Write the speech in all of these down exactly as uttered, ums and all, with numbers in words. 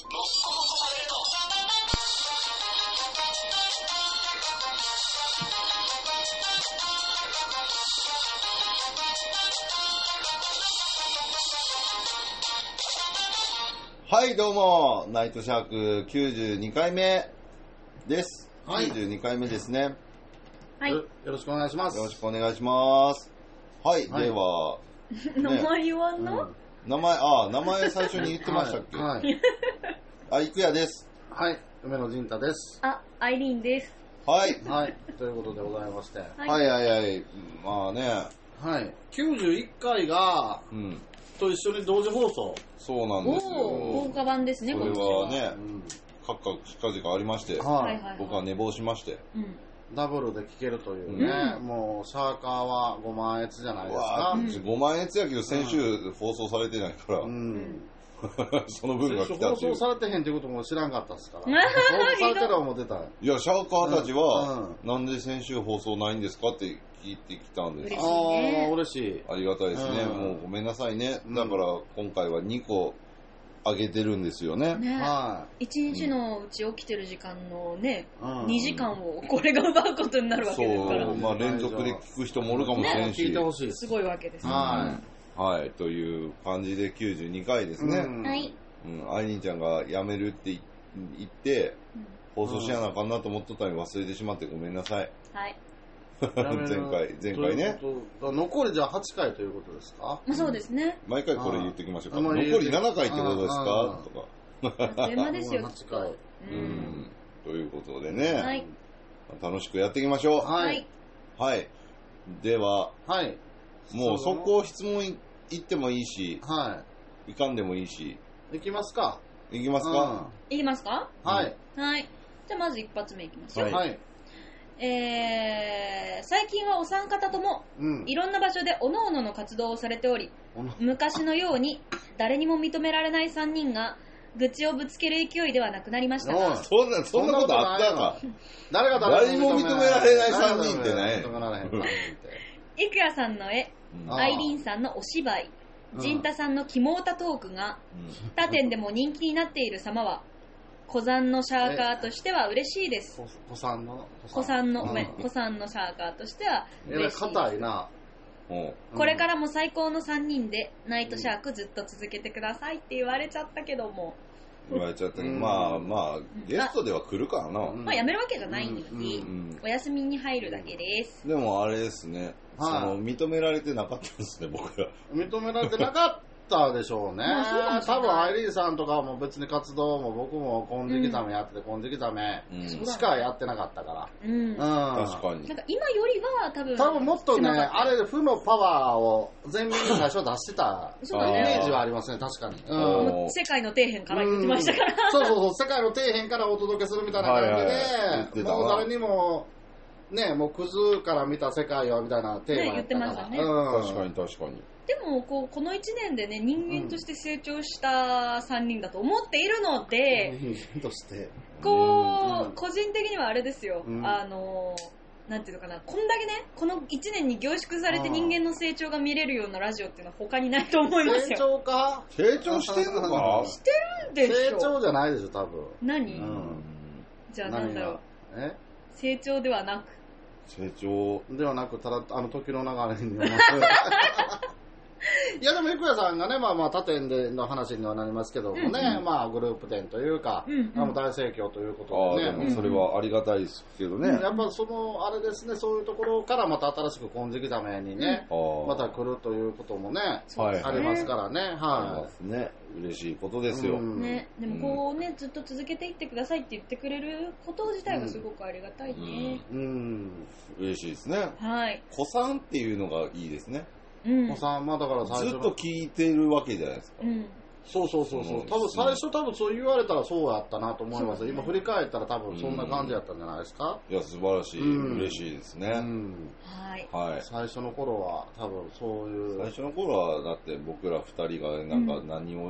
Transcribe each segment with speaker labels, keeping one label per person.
Speaker 1: はい、どうも、ナイトシャークきゅうじゅうにかいめです。はい、きゅうじゅうにかいめですね。
Speaker 2: はい。よろしくお願いします。
Speaker 1: よろしくお願いします。はい、はい、では、
Speaker 2: ね、名前言わんの、うん、
Speaker 1: 名前、あ、名前最初に言ってましたっけ？はい。はい、あ、いくやです。
Speaker 3: はい、梅野陣太です。
Speaker 2: あ、アイリーンです。
Speaker 1: はい。
Speaker 3: はい、ということでございまして。はい、
Speaker 1: はいはいはい。まあね。
Speaker 3: はい。きゅうじゅういっかいが、うん。と一緒に同時放送。
Speaker 1: そうなんですよ。
Speaker 2: 豪華版ですね、
Speaker 1: これはね、カクカクしかじかありまして、はい、僕は寝坊しまして、
Speaker 3: うん、ダブルで聞けるというね、うん、もうシャーカーはごまんえつじゃないですか。
Speaker 1: うん、ごまんえつやけど先週放送されてないから、うん、その分が来たっていう。
Speaker 3: 放送されてへんってことも知らんかったですから。放送されてる思ってた。
Speaker 1: いや、シャーカーたちは、うん、なんで先週放送ないんですかって聞いてきたんです。
Speaker 3: 嬉しいね。ああ、嬉しい。
Speaker 1: ありがたいですね。うん、もうごめんなさいね。だから今回はにこあげてるんですよね。
Speaker 2: ね、はい。いちにちのうち起きてる時間のね、うん、にじかんをこれが奪うことになるわけですから。
Speaker 1: そう、まあ連続で聞く人もおるかもしれんし。
Speaker 3: ね、聞いてほしいです。
Speaker 2: すごいわけですね。
Speaker 1: はい。はい、という感じできゅうじゅうにかいですね。
Speaker 2: うん、はい。
Speaker 1: うん、アイリンちゃんが辞めるって言って、放送しやなあかんなと思っとったのに忘れてしまってごめんなさい。
Speaker 2: はい。
Speaker 1: 前回、前回ね。
Speaker 3: 残りじゃあはちかいということですか？
Speaker 2: まあそうですね。
Speaker 1: 毎回これ言っておきましょうか。残りななかいってことですかと
Speaker 2: か。あっという間ですよ。
Speaker 3: はちかい。
Speaker 1: うん。ということでね。
Speaker 2: はい。
Speaker 1: 楽しくやっていきましょう。
Speaker 2: はい。
Speaker 1: はい。では、
Speaker 3: はい。
Speaker 1: もうそこ質問いってもいいし、
Speaker 3: はい。
Speaker 1: いかんでもいいし。
Speaker 3: いきますか。
Speaker 1: いきますか。
Speaker 2: いきますか。
Speaker 3: はい。
Speaker 2: はい。じゃあまず一発目いきますよ。
Speaker 3: はい。
Speaker 2: えー、最近はお三方とも、うん、いろんな場所で各々の活動をされており、昔のように誰にも認められないさんにんが愚痴をぶつける勢いではなくなりましたが、
Speaker 1: そんな、そんなことあったか。
Speaker 3: 誰が
Speaker 1: 誰にも認められないさんにんってね。
Speaker 2: いくやさんの絵、アイリーンさんのお芝居、陣太さんのキモータトークが、他店でも人気になっている様は、古参のシャーカーとしては嬉しいです。
Speaker 3: 古参の
Speaker 2: 古参の、ごめん、古参のシャーカーとしては嬉しいです。
Speaker 3: 硬いな。
Speaker 2: これからも最高のさんにんでナイトシャークずっと続けてくださいって言われちゃったけども。
Speaker 1: 言われちゃったけど、まあまあ、ゲストでは来るからな。
Speaker 2: まあやめるわけじゃないのに、お休みに入るだけです。
Speaker 1: でもあれですね、その認められてなかったですね、僕ら。
Speaker 3: 認められてなかった。でしょうね。多分アイリーンさんとかも別に活動も僕も金色ザメやってて、金色ザメしかやってなかったから。
Speaker 2: うん。
Speaker 1: 確かに。
Speaker 2: なんか今よりは多分。
Speaker 3: 多分もっとね、あれ負のパワーを全面に最初出してたイメージはありますね、確かに。
Speaker 2: うん。世界の底辺から言ってましたから。
Speaker 3: そうそうそう、世界の底辺からお届けするみたいな感じで、もう誰にも、ね、もうクズから見た世界をみたいなテーマ
Speaker 2: 言ってましたね。
Speaker 1: 確かに確かに。
Speaker 2: でもこうこのいちねんでね、人間として成長したさんにんだと思っているので、
Speaker 3: 人間として
Speaker 2: こう、個人的にはあれですよ、うん、あのなんていうのかな、こんだけね、このいちねんに凝縮されて人間の成長が見れるようなラジオっていうのは他にないと思いますよ。
Speaker 3: 成長か？
Speaker 1: 成長してるのか？
Speaker 2: してるんでしょ。
Speaker 3: 成長じゃないでしょ、多分。
Speaker 2: 何？
Speaker 3: うん、
Speaker 2: じゃあなんだろう。
Speaker 3: え？
Speaker 2: 成長ではなく。
Speaker 1: 成長
Speaker 3: ではなく、ただあの時の流れに読ます。いやでも、いくやさんがね、まあまあ他店での話にはなりますけどもね、うんうん、まあグループ店というか、うんうん、大盛況ということでね。
Speaker 1: あでもそれはありがたいですけどね。
Speaker 3: うん、やっぱその、あれですね、そういうところからまた新しく金色ザメにね、うん、また来るということもね、はい、ありますからね。はい。
Speaker 1: ね、嬉しいことですよ。
Speaker 2: うん、ね、でもこうね、ずっと続けていってくださいって言ってくれること自体がすごくありがたいね。
Speaker 1: うん。うん、嬉しいですね。
Speaker 2: はい。
Speaker 1: 古参っていうのがいいですね。
Speaker 2: うん、
Speaker 3: さんまあ、だから最初
Speaker 1: ずっと聞いてるわけじゃないですか。
Speaker 2: うん、
Speaker 3: そうそうそうそう。多分最初多分そう言われたらそうやったなと思います。今振り返ったら多分そんな感じやったんじゃないですか。
Speaker 1: いや素晴らしい、うん、嬉しいですね。うん、
Speaker 2: はい。
Speaker 1: はい。
Speaker 3: 最初の頃は多分そういう。
Speaker 1: 最初の頃はだって僕ら二人がなんか何を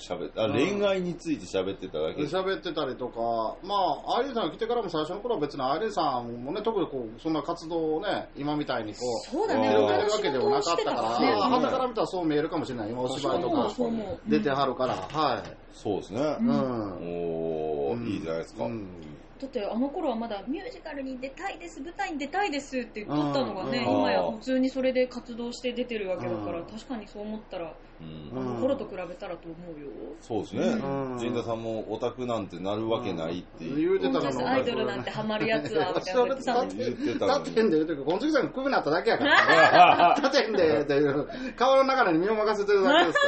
Speaker 1: 喋って、あ、恋愛について喋ってただけ。
Speaker 3: 喋ってたりとか、まあ、アイリーンさんが来てからも最初の頃は別にアイリーンさんもね、特にこう、そんな活動をね、今みたいにこう、
Speaker 2: そうだね、
Speaker 3: 広げるわけではなかったから、
Speaker 2: ね、
Speaker 3: 肌から見たらそう見えるかもしれない。今お芝居とか出てはるから、はい。
Speaker 1: そうですね。うん。おー、いいじゃないですか。
Speaker 2: だってあの頃はまだミュージカルに出たいです、舞台に出たいですって言っとったのがね、うん、今や普通にそれで活動して出てるわけだから、うん、確かにそう思ったら、うん、あの頃と比べたらと思うよ。
Speaker 1: そうですね。うん、陣田さんもオタクなんてなるわけないっていう。
Speaker 3: 言うてたの
Speaker 2: アイドルなんてハマるやつはみたいな言ってたのに。
Speaker 1: 言ってたのに。
Speaker 3: 立てんで言うてるけど、この時さんがクビになっただけやから、ね。立てんでっていう、川の流れに身を任せてるだけですから。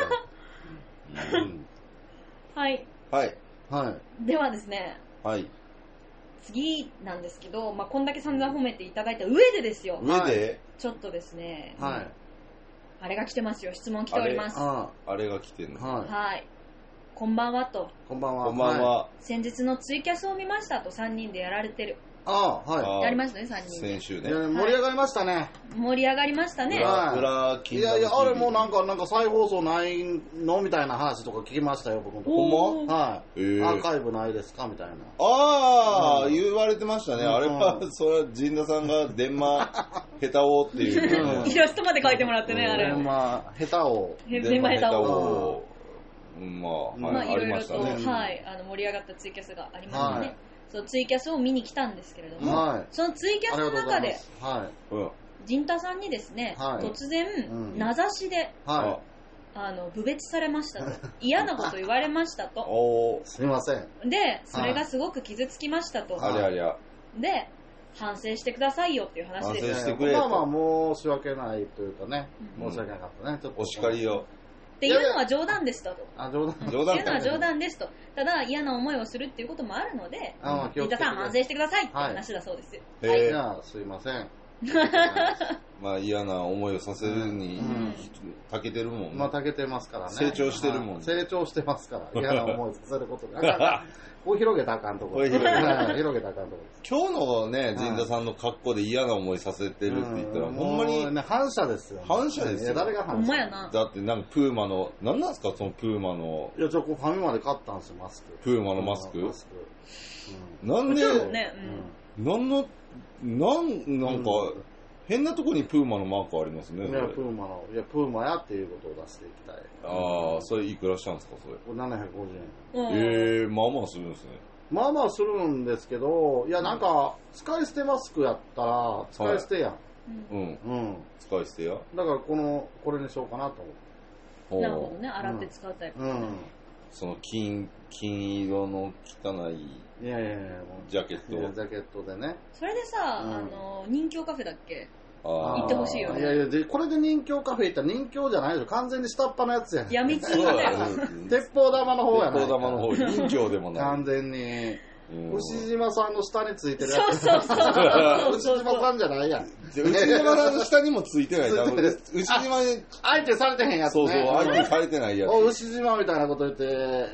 Speaker 3: うん、
Speaker 2: はい。
Speaker 1: はい。
Speaker 3: はい。
Speaker 2: ではですね。
Speaker 1: はい。
Speaker 2: 次なんですけど、まあ、こんだけ散々褒めていただいた上でですよ。
Speaker 1: 上で
Speaker 2: ちょっとですね、
Speaker 3: はい、
Speaker 2: あれが来てますよ。質問来ております。
Speaker 1: あれ、あれが来てるの、
Speaker 2: はい、はい。こんばんはと。
Speaker 3: こんばんは。
Speaker 1: こんばんは。
Speaker 2: 先日のツイキャスを見ましたとさんにんでやられてる。
Speaker 3: ああ、はい。
Speaker 2: やりましたね、さんにんで。
Speaker 1: 先週ね。
Speaker 3: 盛り上がりましたね。
Speaker 2: 盛り上がりましたね。
Speaker 1: 裏
Speaker 3: いやいや、あれもなんか、なんか再放送ないのみたいな話とか聞きましたよ、僕も。
Speaker 1: ほんま？
Speaker 3: はい。アーカイブないですかみたいな。
Speaker 1: ああ、言われてましたね。あれは、それは陣田さんが電話下手をっていう。
Speaker 2: イラストまで書いてもらってね、あれ。
Speaker 3: 電話下手を。
Speaker 1: 電話下手を。まあ、
Speaker 2: まあ、いろいろと、はい、あの盛り上がったツイキャスがありましたね。そうツイキャスを見に来たんですけれども、はい、そのツイキャスの中で、
Speaker 3: はい、
Speaker 2: 陣田さんにですね、はい、突然、うん、名指しで、はい、あの侮蔑されましたと嫌なこと言われましたと
Speaker 3: おすみません
Speaker 2: でそれがすごごく傷つきましたと、
Speaker 1: はい、ありゃりゃ
Speaker 2: で反省してくださいよっていう話です。
Speaker 1: 反省してくれ
Speaker 3: まあまあ申し訳ないというかね、うん、申し訳なかったね、ちょっと
Speaker 1: お叱りを
Speaker 2: っていうのは冗談ですと。
Speaker 3: あ、冗談。
Speaker 1: 冗談。
Speaker 2: っていうのは冗談ですと。ただ嫌な思いをするっていうこともあるので、陣田さん反省してくださいって話だそうです。
Speaker 3: はい。はい、じゃあすいません。
Speaker 1: まあ嫌な思いをさせるに長けてるもんね。
Speaker 3: まあ長けてますからね。
Speaker 1: 成長してるもんね。
Speaker 3: 成長してますから嫌な思いさせることで。こう広げたらあかんところ。広げたらあかんところ。
Speaker 1: 今日のね、陣田さんの格好で嫌な思いさせてるって言ったら、ほんまに。
Speaker 3: 反射ですよ。
Speaker 1: 反射ですよ。
Speaker 3: 誰が反射？
Speaker 2: ほんまやな。
Speaker 1: だってなんかプーマの、なんなんすかそのプーマの。
Speaker 3: いや、ちょ、ファミマで買ったんですよ、マスク。
Speaker 1: プーマのマスク？マスク。なんで、なんの、なん、なんか、変なとこにプーマのマークありますね。
Speaker 3: いや、プーマの、いや、プーマやっていうことを出していきたい。
Speaker 1: ああ、それいくらしたんですか、それ。
Speaker 3: これななひゃくごじゅう
Speaker 1: えん。ええー、まあまあするんですね。
Speaker 3: まあまあするんですけど、いや、なんか、使い捨てマスクやったら、使い捨てやん。はい、
Speaker 1: うん。うん。使い捨てや
Speaker 3: だから、この、これにしようかなと思って。
Speaker 2: なるほどね、洗って使うタイプ、ね。うん。
Speaker 1: その金、金色の汚い。
Speaker 3: いやいやいや、
Speaker 1: ジャケット。
Speaker 3: ジャケットでね。
Speaker 2: それでさ、うん、あの、人形カフェだっけ行ってほしいよね。
Speaker 3: いやいや、で、これで人形カフェ行ったら人形じゃないでしょ。完全に下っ端のやつやん。
Speaker 2: 闇金だよ。
Speaker 3: 鉄砲玉の方やな。
Speaker 1: 鉄砲玉の方、人形でもない。
Speaker 3: 完全に。牛島さんの下についてるやつ。
Speaker 2: そうそうそう。
Speaker 3: 牛島さんじゃないやん。
Speaker 1: 牛島さんの下にもついてない。牛島に。
Speaker 3: 相手されてへんやつね。
Speaker 1: そうそう、相手されてないやつ。
Speaker 3: お、牛島みたいなこと言って、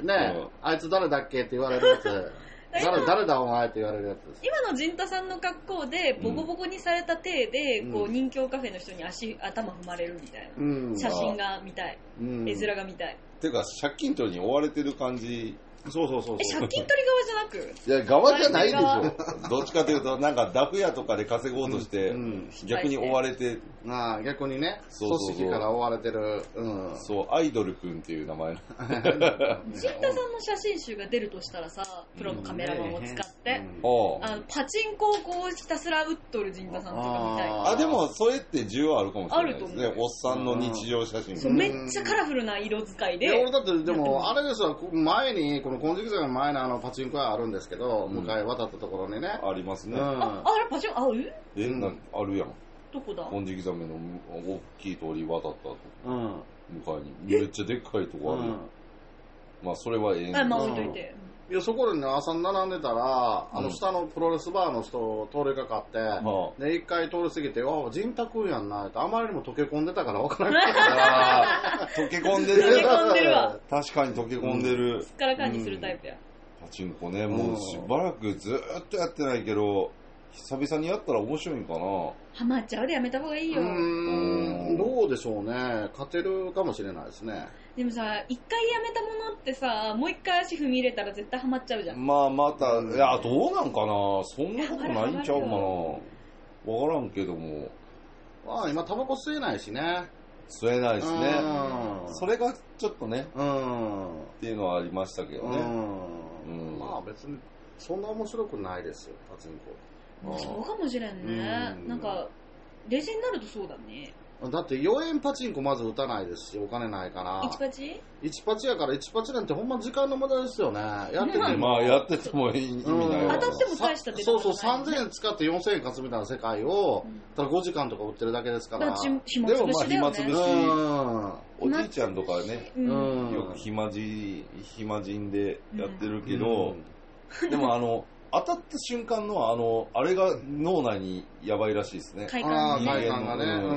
Speaker 3: ね、あいつ誰だっけって言われるやつ。誰, 誰だお前って言われるやつです。
Speaker 2: 今の陣田さんの格好でボコボコにされた体で、うん、こう人形カフェの人に足頭踏まれるみたいな、うん、写真が見たい、うん、絵面が見たい。
Speaker 1: ていうか借金取りに追われてる感じ。
Speaker 3: そうそうそうそう。
Speaker 2: え、借金取り側じゃなく？
Speaker 1: いや、側じゃないでしょ。どっちかというと、なんかダフ屋とかで稼ごうとして、うんうん、逆に追われて。
Speaker 3: ああ、逆にね、そうそうそう、組織から追われてる。うん、
Speaker 1: そう、アイドルくんっていう名前の。
Speaker 2: 陣田さんの写真集が出るとしたらさ、プロのカメラマンを使って、うん、あのパチンコをこうひたすら打っとる陣田さんとかみたいな。
Speaker 1: あ、でもそれって需要あるかもしれないですね。おっさんの日常写真。
Speaker 2: そう、めっちゃカラフルな色使いで。い
Speaker 3: や、俺だって、でも、あれですわ、前に、この金色山の前のあのパチンコ屋あるんですけど、うん、向かい渡ったところにね。
Speaker 1: ありますね。
Speaker 2: うん、あ、あれパチンコ、ある
Speaker 1: え、うん、なあるやん。
Speaker 2: どこだ
Speaker 1: 金色山の大きい通り渡ったと。うん。向かいに。めっちゃでっかいとこあるやん。うん、まあ、それはええん
Speaker 2: だ。あ、まあ置いといて。
Speaker 3: いや、そこでね、朝並んでたら、あの下のプロレスバーの人通りかかって、うん、で、一回通り過ぎて、あ、陣田くんやんなって、あまりにも溶け込んでたから分からない。
Speaker 1: 溶け込んでる。
Speaker 2: 溶け込んでるわ。
Speaker 1: 確かに溶け込んでる。
Speaker 2: すっからかんにするタイプや。
Speaker 1: パチンコね、もうしばらくずーっとやってないけど、久々にやったら面白いんかな。
Speaker 2: ハマっちゃうでやめた方がいいよ。う
Speaker 3: ーん、どうでしょうね。勝てるかもしれないですね。
Speaker 2: でもさ、一回やめたものってさ、もう一回足踏み入れたら絶対ハマっちゃうじゃん。
Speaker 1: まあまた、いや、どうなんかな、そんなことないんちゃうかな。わからんけども。
Speaker 3: まあ今タバコ吸えないしね。
Speaker 1: 吸えないですね。それがちょっとね、
Speaker 3: うん、
Speaker 1: っていうのはありましたけどね。
Speaker 3: うん、うん、まあ別にそんな面白くないですよ、パチンコ。
Speaker 2: そうかもしれんね。んなんか冷静になるとそうだね。
Speaker 3: だってよえんパチンコまず打たないですし、お金ないから。
Speaker 2: いちパチ ?
Speaker 3: いち パチやから、いちパチなんてほんま時間の無駄ですよね。やってても。
Speaker 1: まあやってても意味ないわ。
Speaker 2: 当たっても大した出
Speaker 3: そうそう、さんぜんえん使ってよんせんえん勝つみたいな世界を、うん、ただごじかんとか売ってるだけですから。
Speaker 2: だから暇つぶしだよね。
Speaker 1: でもまあ暇つぶし。おじいちゃんとかね、うん、よく暇人、暇人でやってるけど、うん、でもあの、当たった瞬間のあの、あれが脳内にやばいらしいですね。
Speaker 2: 快感
Speaker 3: がね。快感がね。うん。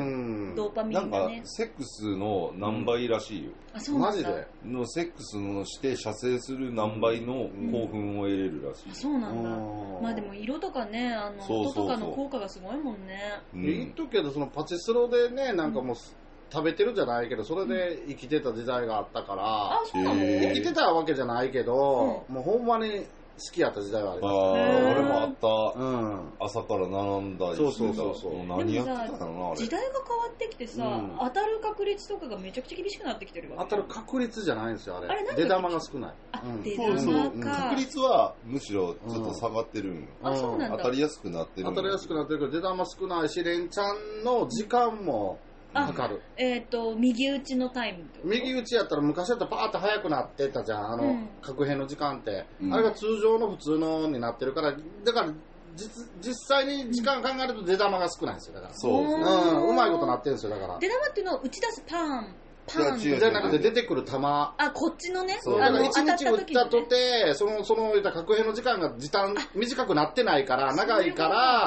Speaker 2: ドーパミンがね。
Speaker 1: なんか、セックスの何倍らしいよ。
Speaker 2: あ、そうなんだ。
Speaker 3: マジで
Speaker 1: のセックスのして射精する何倍の興奮を得れるらしい。
Speaker 2: あ、そうなんだ。まあでも色とかね、あの、音とかの効果がすごいもんね。
Speaker 3: 言っとくけど、そのパチスロでね、なんかもう、食べてるじゃないけど、それで生きてた時代があったから、
Speaker 2: あ、そうなの？
Speaker 3: 生きてたわけじゃないけど、もうほんまに、好きやった時代はありました、
Speaker 1: ね。ああ、俺もあった。うん。朝から並んだりしてた。
Speaker 3: そうそうそう。
Speaker 1: 何やってたのな、あれ。
Speaker 2: 時代が変わってきてさ、うん、当たる確率とかがめちゃくちゃ厳しくなってきてるわけ。
Speaker 3: 当たる確率じゃないんですよ、あれ。
Speaker 2: あれ
Speaker 3: 出玉が少ない。
Speaker 2: あ、
Speaker 3: うん、
Speaker 2: 出玉か。
Speaker 1: そうそう。確率はむしろちょっと下がってるんよ。
Speaker 2: うん、あ、そうなんだ。
Speaker 1: 当たりやすくなってる。
Speaker 3: 当たりやすくなってるけど、出玉少ないし、連チャンの時間も、かかる。
Speaker 2: えっ、ー、と、右打ちのタイムってこと？
Speaker 3: 右打ちやったら昔だったらパーッと速くなってたじゃん、あの、うん、角変の時間って、うん。あれが通常の普通のになってるから、だから実、実際に時間考えると出玉が少ないんですよ、だから。
Speaker 1: そう。うん、
Speaker 3: うまいことなってるんですよ、だから。
Speaker 2: 出玉っていうのを打ち出すパーン。パン
Speaker 3: じゃなくて出てくる球。
Speaker 2: あ、こっちのね。
Speaker 3: そう。だから一日打ったとて、その、その、角変の時間が時短、短くなってないから、長いから、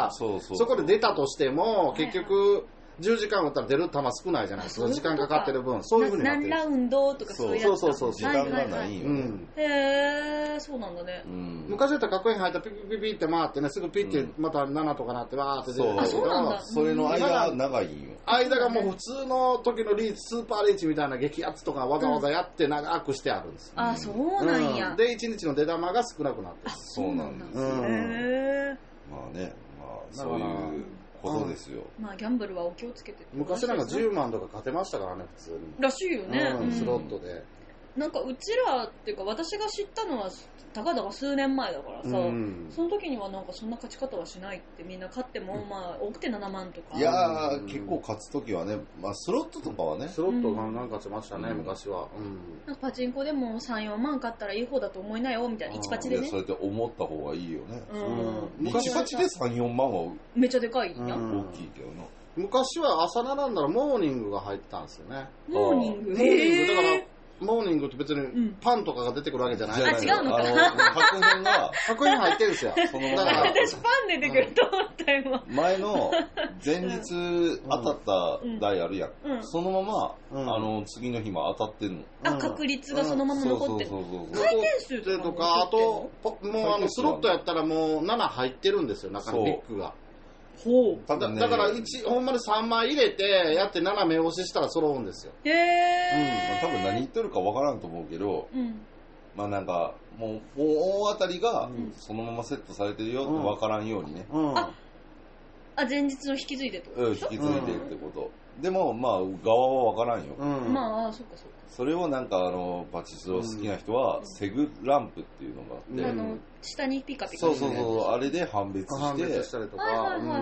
Speaker 1: そうそう。
Speaker 3: そこで出たとしても、結局、じゅうじかん打ったら出る球少ないじゃないですか。時間かかってる分。そういうふうになってる。
Speaker 2: 何ラウンドとかそういうやつ。
Speaker 3: そうそうそう。
Speaker 1: 時間がないよ、ね。うん、
Speaker 2: へー、そうなんだね。
Speaker 3: うん、昔だったら角変入ったらピピピピって回ってね、すぐピッてまたななとかなってわーって出てる。
Speaker 2: あ、そうなんだ。
Speaker 1: それの間が長いんよ。
Speaker 3: 間がもう普通の時のリーチ、スーパーリーチみたいな激アツとかわざわざやって長くしてあるんですよ。
Speaker 2: あ、そうなんや。
Speaker 3: うん、で、一日の出玉が少なくなってる。
Speaker 2: あ、そうなんだ。へ
Speaker 3: ー。
Speaker 1: まあね、まあそういう。ことですよ。
Speaker 2: まあギャンブルはお気をつけて。
Speaker 3: 昔なんかじゅうまんとか勝てましたからね、普通に。
Speaker 2: らしいよね。
Speaker 3: うん、スロットで。
Speaker 2: なんかうちらっていうか私が知ったのはたかだか数年前だからさ、うん、その時にはなんかそんな勝ち方はしないって、みんな勝ってもまあ多くてななまんとか。
Speaker 1: いやー、結構勝つ時はね、まあスロットとかはね。
Speaker 3: スロットが何勝ちましたね、うん、昔は。うん、
Speaker 2: なんかパチンコでもさん、よんまん勝ったらいい方だと思いなよみたいな、いちパチでね。いや、
Speaker 1: そうやって思った方がいいよね。
Speaker 2: うん。
Speaker 1: いちパチでさん、よんまんは
Speaker 2: めっちゃでかいやん。
Speaker 1: 大きいけどな。
Speaker 3: 昔は朝並んだらモーニングが入ってたんですよね。
Speaker 2: モーニング？
Speaker 3: モーニングだからモーニングって別にパンとかが出てくるわけじゃない。
Speaker 2: あ、違うのか。
Speaker 1: 角変が
Speaker 3: 角変入ってるんですよ。
Speaker 2: だから私パン出てくると思ったよ。
Speaker 1: 前の前日当たった台あるやん。そのままあの次の日も当たってんの。
Speaker 2: あ、確率がそのまま残ってる。回転数
Speaker 3: とかあともうあのスロットやったらもうなな入ってるんですよ、中にビッグが。
Speaker 2: ほう。
Speaker 3: だ, だから一ほんまにさんまい入れてやってなな目押ししたら揃うんですよ。
Speaker 2: へえ、
Speaker 1: うん。多分何言ってるかわからんと思うけど、うん、まあなんかもう大当たりがそのままセットされてるよってわからんようにね。
Speaker 3: うんうん、
Speaker 2: あ、あ前日の引き継いでってことでしょ？
Speaker 1: うん、引き継いでってこと。うん、でもまあ側はわからんよ。
Speaker 2: うん、まあそっかそっか。
Speaker 1: それをなんかあのパチスロ好きな人は、うん、セグランプっていうのがあって、
Speaker 2: うん、あの下にピカピカ
Speaker 1: そうそうそうあれで判別して
Speaker 3: 判別したりとか、
Speaker 2: はいはいはいはい、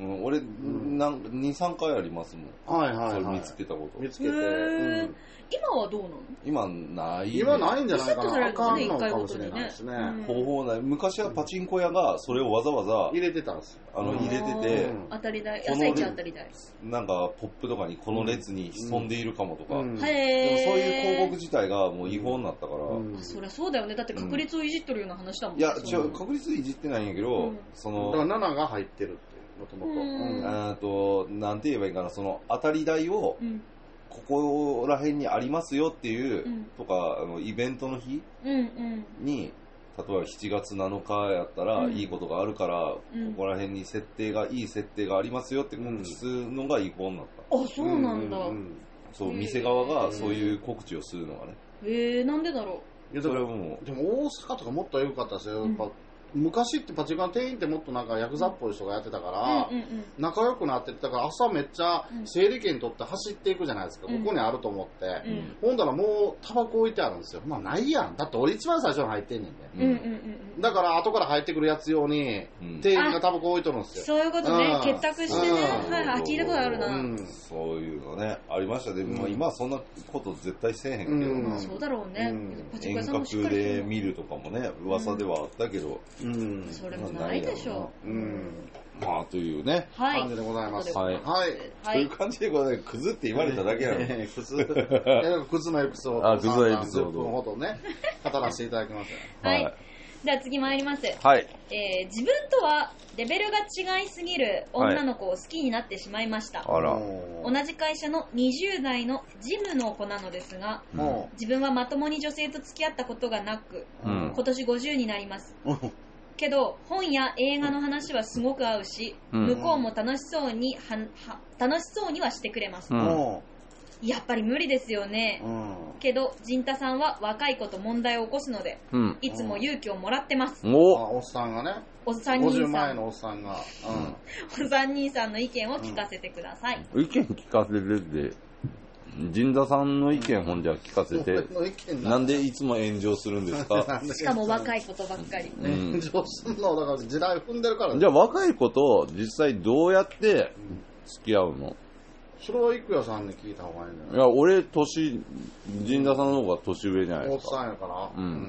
Speaker 1: うん、俺、うん、なんに、さんかいありますもん。
Speaker 3: はいはいはい。
Speaker 1: それ見つけたこと。
Speaker 3: 見つけて。うん、
Speaker 2: 今はどうなの？
Speaker 1: 今ない、ね。
Speaker 3: 今ないんじゃないかな。
Speaker 2: あかんの
Speaker 3: かもしれないですね。
Speaker 1: 方法ない。昔はパチンコ屋がそれをわざわざ
Speaker 3: 入れてたんですよ。
Speaker 1: あの入れてて、
Speaker 2: 当たり台、朝一当たり台。
Speaker 1: なんかポップとかにこの列に潜んでいるかもとか。
Speaker 2: うんうん、
Speaker 1: でもそういう広告自体がもう違法になったから。
Speaker 2: うん、あ、そりゃそうだよね。だって確率をいじっとるような話だもん。
Speaker 1: いや、違う、確率いじってないんやけど、うん、その。
Speaker 3: だからななが入ってるって。もともと。
Speaker 1: あと、なんて言えばいいかな、その当たり台を、うん、ここら辺にありますよっていう、うん、とか、あのイベントの日に、
Speaker 2: うんうん、
Speaker 1: 例えばしちがつなのかやったら、うん、いいことがあるから、うん、ここら辺に設定が、いい設定がありますよって告知するのが違法になった。
Speaker 2: あ、そうなんだ。うんうんうん、
Speaker 1: そう、店側がそういう告知をするのがね。
Speaker 2: へえ、なんでだろ
Speaker 3: う。いやでも、もでも大阪とかもっと良かったですよ。やっぱ、うん、昔ってパチンコの店員ってもっとなんかヤクザっぽい人がやってたから、うんうんうん、仲良くなってて、だから朝めっちゃ整理券取って走っていくじゃないですか、うん、ここにあると思って、うん、ほんだらもうタバコ置いてあるんですよ。まあないやん。だって俺一番最初に入ってんねんで、うんうんうん、だから後から入ってくるやつ用に、うん、店員がタバコ置いとるんですよ。
Speaker 2: そういうことね、結託してね、はいはい、聞いたことあるな、うん、
Speaker 1: そういうのねありましたね、うん、まあ、今はそんなこと絶対せえへんけどな、
Speaker 2: うん、そうだろうね、うん、
Speaker 1: 遠隔で見るとかもね噂ではあったけど、
Speaker 2: うん、それもないでしょう、うん、
Speaker 1: まあというね、
Speaker 3: はい、感じでございます。はい、
Speaker 1: はい、という感じでございます。クズって言われただけなの。
Speaker 3: クズ、クズのエピソード、
Speaker 1: あ、クズのエピソード、
Speaker 3: じゅっぷんほどね、語らせていただきまし
Speaker 2: た。はい。では次参ります。
Speaker 1: はい。
Speaker 2: えー、自分とはレベルが違いすぎる女の子を好きになってしまいました。
Speaker 1: あら。
Speaker 2: 同じ会社のにじゅう代の事務の子なのですが、うん、自分はまともに女性と付き合ったことがなく、うん、今年ごじゅうになります。けど本や映画の話はすごく合うし、うん、向こうも楽しそうにはは楽しそうにはしてくれます、うん、やっぱり無理ですよね、うん、けど陣太さんは若い子と問題を起こすので、うん、いつも勇気をもらってます、
Speaker 3: うん、お, おっさんがね
Speaker 2: お三人さんごじゅう
Speaker 3: まえのおっさんが、
Speaker 2: うん、お三人さんの意見を聞かせてください、
Speaker 1: うん、意見聞かせてって陣田さんの意見ほんじゃ聞かせて、なんでいつも炎上するんですか
Speaker 2: しかも若いことばっかり、
Speaker 3: うん、炎上するのだから時代踏んでるから、ね、
Speaker 1: じゃあ若い子と実際どうやって付き合うの？
Speaker 3: それは郁也さんに聞いた方がいいんじゃない？
Speaker 1: いや俺年陣田さんの方が年上じゃないですか。
Speaker 3: おっさんやからうん、うん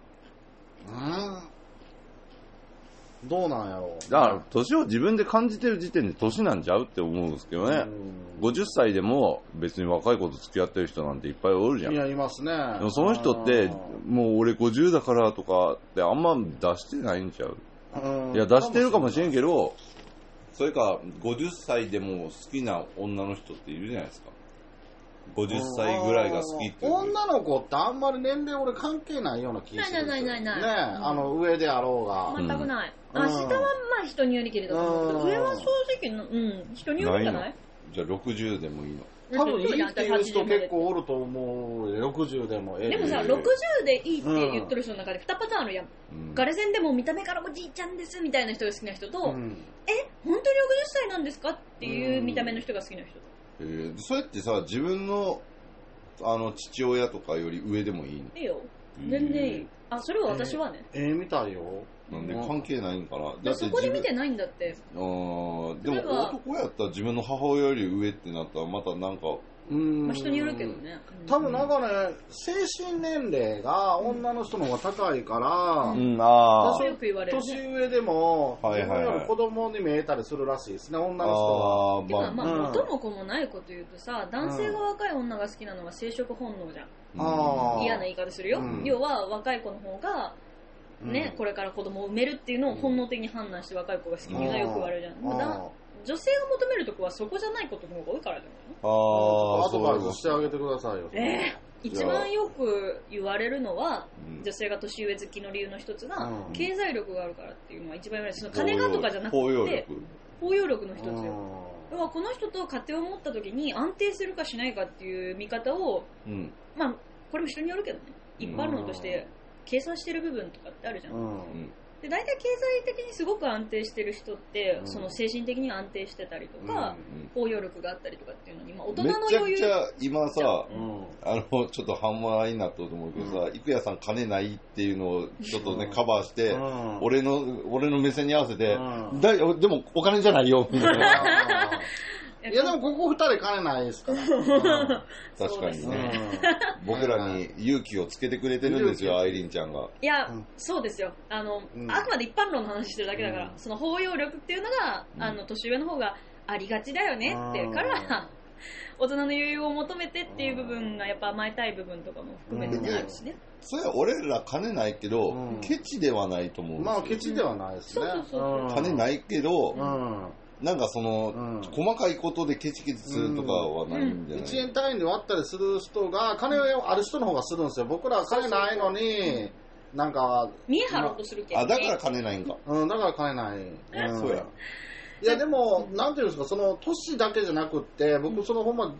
Speaker 3: どうなんやろう。
Speaker 1: だから年を自分で感じてる時点で年なんちゃうって思うんですけどね。ごじゅっさいでも別に若い子と付き合ってる人なんていっぱいおるじゃん。
Speaker 3: いやいますね。
Speaker 1: でもその人ってもう俺ごじゅうだからとかってあんま出してないんちゃう。いや出してるかもしれんけど、それかごじゅっさいでも好きな女の人っているじゃないですか。ごじゅっさいぐらいが好きっていう。
Speaker 3: 女の子ってあんまり年齢俺関係ないような気がする。
Speaker 2: ないないないない。
Speaker 3: ねえ、うん、あの上であろうが。
Speaker 2: 全くない。うん、あ、下はまあ人によりけれども、上は正直の、うん、人によるんじゃない？
Speaker 1: じゃあろくじゅうでもいいの？
Speaker 3: 多分いいっていう人結構おると思う。ろくじゅうでもええ。
Speaker 2: でもさ、ろくじゅうでいいって言ってる人の中でにパターンあるやん。うん、ガレセンでも見た目からおじいちゃんですみたいな人が好きな人と、うん、え、本当にろくじゅっさいなんですかっていう見た目の人が好きな人と。
Speaker 1: えー、そうやってさ、自分のあの父親とかより上でもいいの？
Speaker 2: いいよ。全然いい。あ、それは私はね。
Speaker 3: えー、えー、みたいよ。
Speaker 1: なんで関係ないんかな。
Speaker 2: だってそこで見てないんだって。
Speaker 1: ああ、でも男やったら自分の母親より上ってなったらまたなんか。
Speaker 2: うん。まあ人によるけどね。
Speaker 3: 多分なんかね、精神年齢が女の人の方が高いから、
Speaker 1: うん、ああ。
Speaker 2: よく言われる、ね。
Speaker 3: 年上でも、はいはいはい、子供に見えたりするらしいですね、女の人は。
Speaker 2: あまあ、まあ、元も子もないこと言うとさ、男性が若い女が好きなのは生殖本能じゃん。うん、嫌な言い方するよ。うん、要は若い子の方が、ね、うん、これから子供を産めるっていうのを本能的に判断して若い子が好きにはよく言われるじゃん。まだ女性が求めるとこはそこじゃないことの方が多いからじゃない
Speaker 3: の？ああ、アドバイスしてあげてくださいよ。
Speaker 2: えー、一番よく言われるのは、うん、女性が年上好きの理由の一つが、うん、経済力があるからっていうのは一番言われる。その金がとかじゃなくて、包容力。包容力の一つよ。要はこの人と家庭を持った時に安定するかしないかっていう見方を、うん、まあこれも人によるけどね、一般論として計算してる部分とかってあるじゃん。うんで大体経済的にすごく安定してる人って、うん、その精神的に安定してたりとか、うんうん、包容力があったりとかっていうのに、まあ、大人の余裕
Speaker 1: めちゃくちゃ今さ、うん、あのちょっと半端になったと思うけどさ、郁也さん金ないっていうのをちょっとね、うん、カバーして、うん、俺の俺の目線に合わせて、うん、だでもお金じゃないよみたいな。
Speaker 3: いやでもここ二人金ないですから、うん、
Speaker 1: 確かにね、うん、僕らに勇気をつけてくれてるんですよ、アイリンちゃんが。
Speaker 2: いや、うん、そうですよ、あの、うん、あくまで一般論の話してるだけだから、うん、その包容力っていうのが、うん、あの年上の方がありがちだよねってから大人の余裕を求めてっていう部分がやっぱ甘えたい部分とかも含めてね、あるしね。
Speaker 1: それは俺ら金ないけど、うん、ケチではないと思うんですよ。
Speaker 3: まあケチではないですね。
Speaker 2: そうそうそう、
Speaker 1: 金ないけど、うんなんかその、うん、細かいことでケチケチするとかはないんじゃない？いち
Speaker 3: えん単位で割ったりする人が、金ある人の方がするんですよ。僕らは金ないのに、なんか、
Speaker 2: 見え張ろうとするけど、
Speaker 1: ね。あ、だから金ないんか。
Speaker 3: うん、だから金ない。
Speaker 1: うん、そうや。
Speaker 3: いやでも、なんていうんですか、その、年だけじゃなくって、僕そのほんま、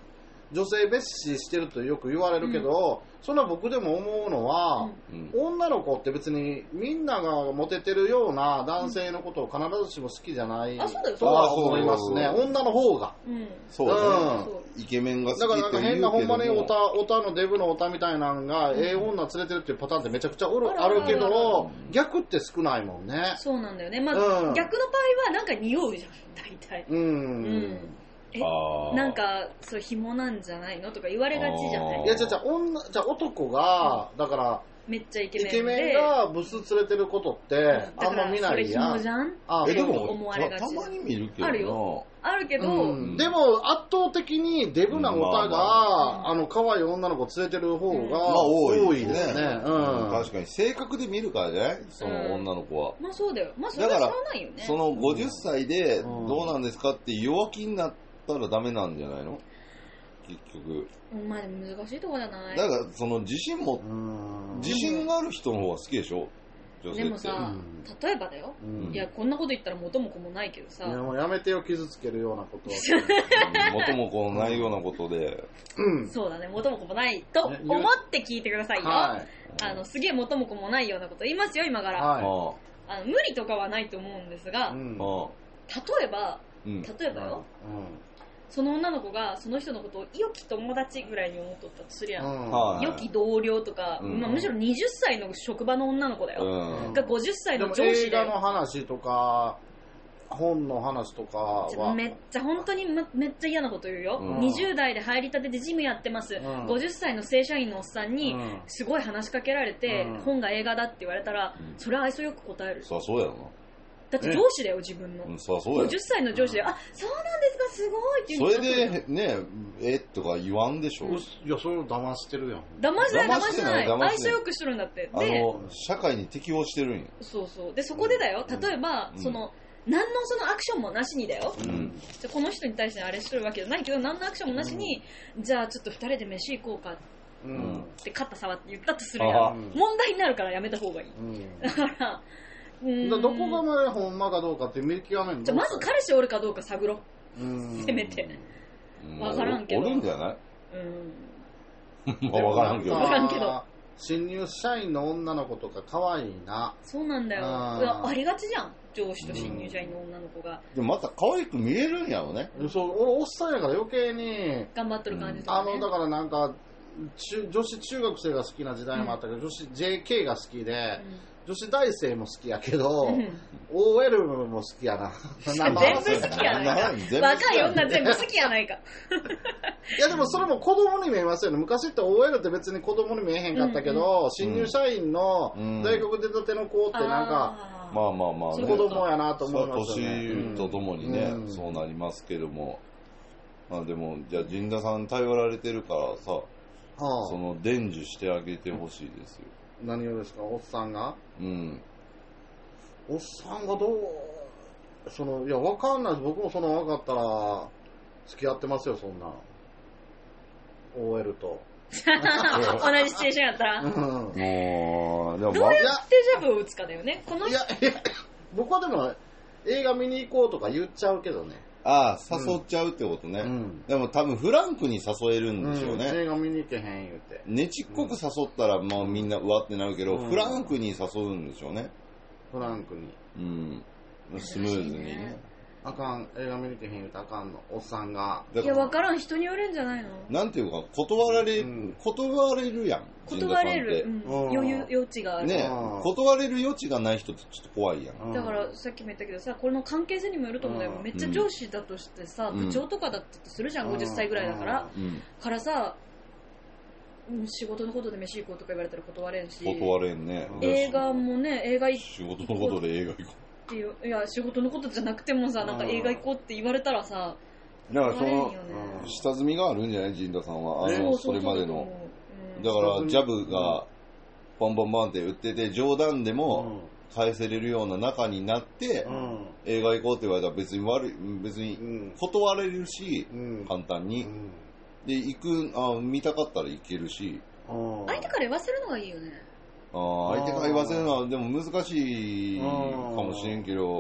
Speaker 3: 女性蔑視してるとよく言われるけど、うん、そんな僕でも思うのは、うん、女の子って別にみんながモテてるような男性のことを必ずしも好きじゃないとは思いますね。女の方が、
Speaker 1: うん、そうだね、うん、イケメンが好きって言うけども、だからなんか変なほんまにオタ、オタのデブのオタみたいなのが、うん、ええ女連れてるっていうパターンってめちゃくちゃあるけど、逆って少ないもんね。
Speaker 2: そうなんだよね、まあ、うん、逆の場合はなんか匂うじゃん大体。うん、うんえなんかそう紐なんじゃないのとか言われがちじゃない。
Speaker 3: いやじゃあ女じゃあ男が、うん、だから
Speaker 2: めっちゃイケメンで
Speaker 3: イケメンがブス連れてることってあんま見ないやん。
Speaker 2: それ紐じゃん
Speaker 1: あえでも思われがちたまに見るけど
Speaker 2: あるよあるけど、
Speaker 3: うん、でも圧倒的にデブなオタが、うんまあまあ、あの可愛い女の子連れてる方が、うんまあ、多いですね、うん
Speaker 1: うん、確かに性格で見るからねその女の子は、
Speaker 2: うん、まあそうだよまあそれはしょうがないよね。
Speaker 1: そのごじゅっさいでどうなんですかって弱気になってたらダメなんじゃないの結局。
Speaker 2: まあでも難しいところじゃない。
Speaker 1: だからその自信も自信がある人の方が好きでしょ女性って。
Speaker 2: でもさ、うん、例えばだよ、うん、いやこんなこと言ったら元も子もないけどさ、いや
Speaker 3: もうやめてよ傷つけるようなことは
Speaker 1: 元も子もないようなことで、
Speaker 2: うん、そうだね元も子もないと思って聞いてくださいよ、はい、あのすげえ元も子もないようなこと言いますよ今から、はい、あの無理とかはないと思うんですが、うん、例えば例えばよ、うん、その女の子がその人のことを良き友達ぐらいに思っとったとすりゃ、うん、良き同僚とか、うんまあ、むしろはたちの職場の女の子だよ、うん、がごじゅっさいの上司で
Speaker 3: 映画の話とか本の話とかは
Speaker 2: めっちゃ本当にめっちゃ嫌なこと言うよ、うん、にじゅう代で入りたてでジムやってます、うん、ごじゅっさいの正社員のおっさんにすごい話しかけられて、うん、本が映画だって言われたら、うん、それは愛想よく答える。
Speaker 1: そうそうやな
Speaker 2: だって上司だよ自分の、
Speaker 1: うん、そうそうや
Speaker 2: ごじゅっさいの上司で、うん、あそうなんですかすごいって
Speaker 1: 言うそれでねえとか言わんでしょ、うん、い
Speaker 3: やそれを騙してるやん。
Speaker 2: 騙してない騙してない愛想よくしてるんだって
Speaker 1: あの社会に適応してるんや。
Speaker 2: そうそうでそこでだよ例えば、うん、その何のそのアクションもなしにだよ、うん、じゃこの人に対してあれしてるわけじゃないけど何のアクションもなしに、うん、じゃあちょっとふたりで飯行こうかうん、って肩触って言ったとするやん、問題になるからやめた方がいい、うん、だから
Speaker 3: うんだどこが前ほんまかどうかって見極めるの。
Speaker 2: じゃあまず彼氏おるかどうか探ろう。うんせめて。わからんけど。
Speaker 1: おるんじゃない？うん。まあわからんけど。
Speaker 2: わからんけど。
Speaker 3: 新入社員の女の子とか可愛いな。
Speaker 2: そうなんだよ。あ, ありがちじゃん。上司と新入社員の女の子が。
Speaker 1: でもまた可愛く見えるんやろね。
Speaker 3: そう俺おっさんやから余計に
Speaker 2: 頑張ってる感じとか、ね
Speaker 3: うん、あのだからなんか中女子中学生が好きな時代もあったけど、うん、女子 ジェーケー が好きで。うん女子大生も好きやけど、うん、オーエル も好きやな。
Speaker 2: 全部好きやないか。若い女全部好きやないか。い
Speaker 3: やでもそれも子供に見えますよね。昔って オーエル って別に子供に見えへんかったけど、うんうん、新入社員の大学出たての子ってなんか、
Speaker 1: うん、まあまあまあ、
Speaker 3: ね、子供やなと思います
Speaker 1: よね。年とともにね、うん、そうなりますけども。まあでも、じゃあ陣田さん頼られてるからさ、はあ、その伝授してあげてほしいですよ。
Speaker 3: 何をですかおっさんが
Speaker 1: うん
Speaker 3: おっさんがどうそのいやわかんないです僕もその分かったら付き合ってますよそんな オーエル と
Speaker 2: 同じシチュエーションやったら、うん、
Speaker 1: もう
Speaker 2: どうやってジャブを打つかだよねこの
Speaker 3: いやいや僕はでも映画見に行こうとか言っちゃうけどね
Speaker 1: ああ誘っちゃうってことね、うん、でも多分フランクに誘えるんでしょうね、うん、
Speaker 3: 映画見に行けへん言うて
Speaker 1: ねちっこく誘ったらもうみんなうわってなるけど、うん、フランクに誘うんでしょうね
Speaker 3: フランクに
Speaker 1: うんスムーズにね
Speaker 3: あかん映画見に行けへん言うてあかんのおっさんが
Speaker 2: いや分からん人によるんじゃないの
Speaker 1: なんていうか断られ、うん、断れるやん
Speaker 2: 断れる、うん、余裕余地がある
Speaker 1: ね断れる余地がない人ってちょっと怖いやん
Speaker 2: だからさっきも言ったけどさこれの関係性にもよると思うんだよめっちゃ上司だとしてさ、うん、部長とかだったとするじゃんごじゅっさいぐらいだから、うん、からさ仕事のことで飯行こうとか言われたら断れんし
Speaker 1: 断れんね
Speaker 2: 映画もね映画行
Speaker 1: 仕事のことで映画行こう
Speaker 2: っていういや仕事のことじゃなくてもさなんか映画行こうって言われたらさ
Speaker 1: だからその下積みがあるんじゃない陣田さんはあのそれまでのだからジャブがバンバンバンって打ってて冗談でも返せれるような仲になって、うん、映画行こうって言われたら別に悪い別に断れるし、うん、簡単に、うん、で行くあ見たかったら行けるし
Speaker 2: 相手から言わせるのがいいよね
Speaker 1: あ相手から言わせるのはでも難しいかもしれんけど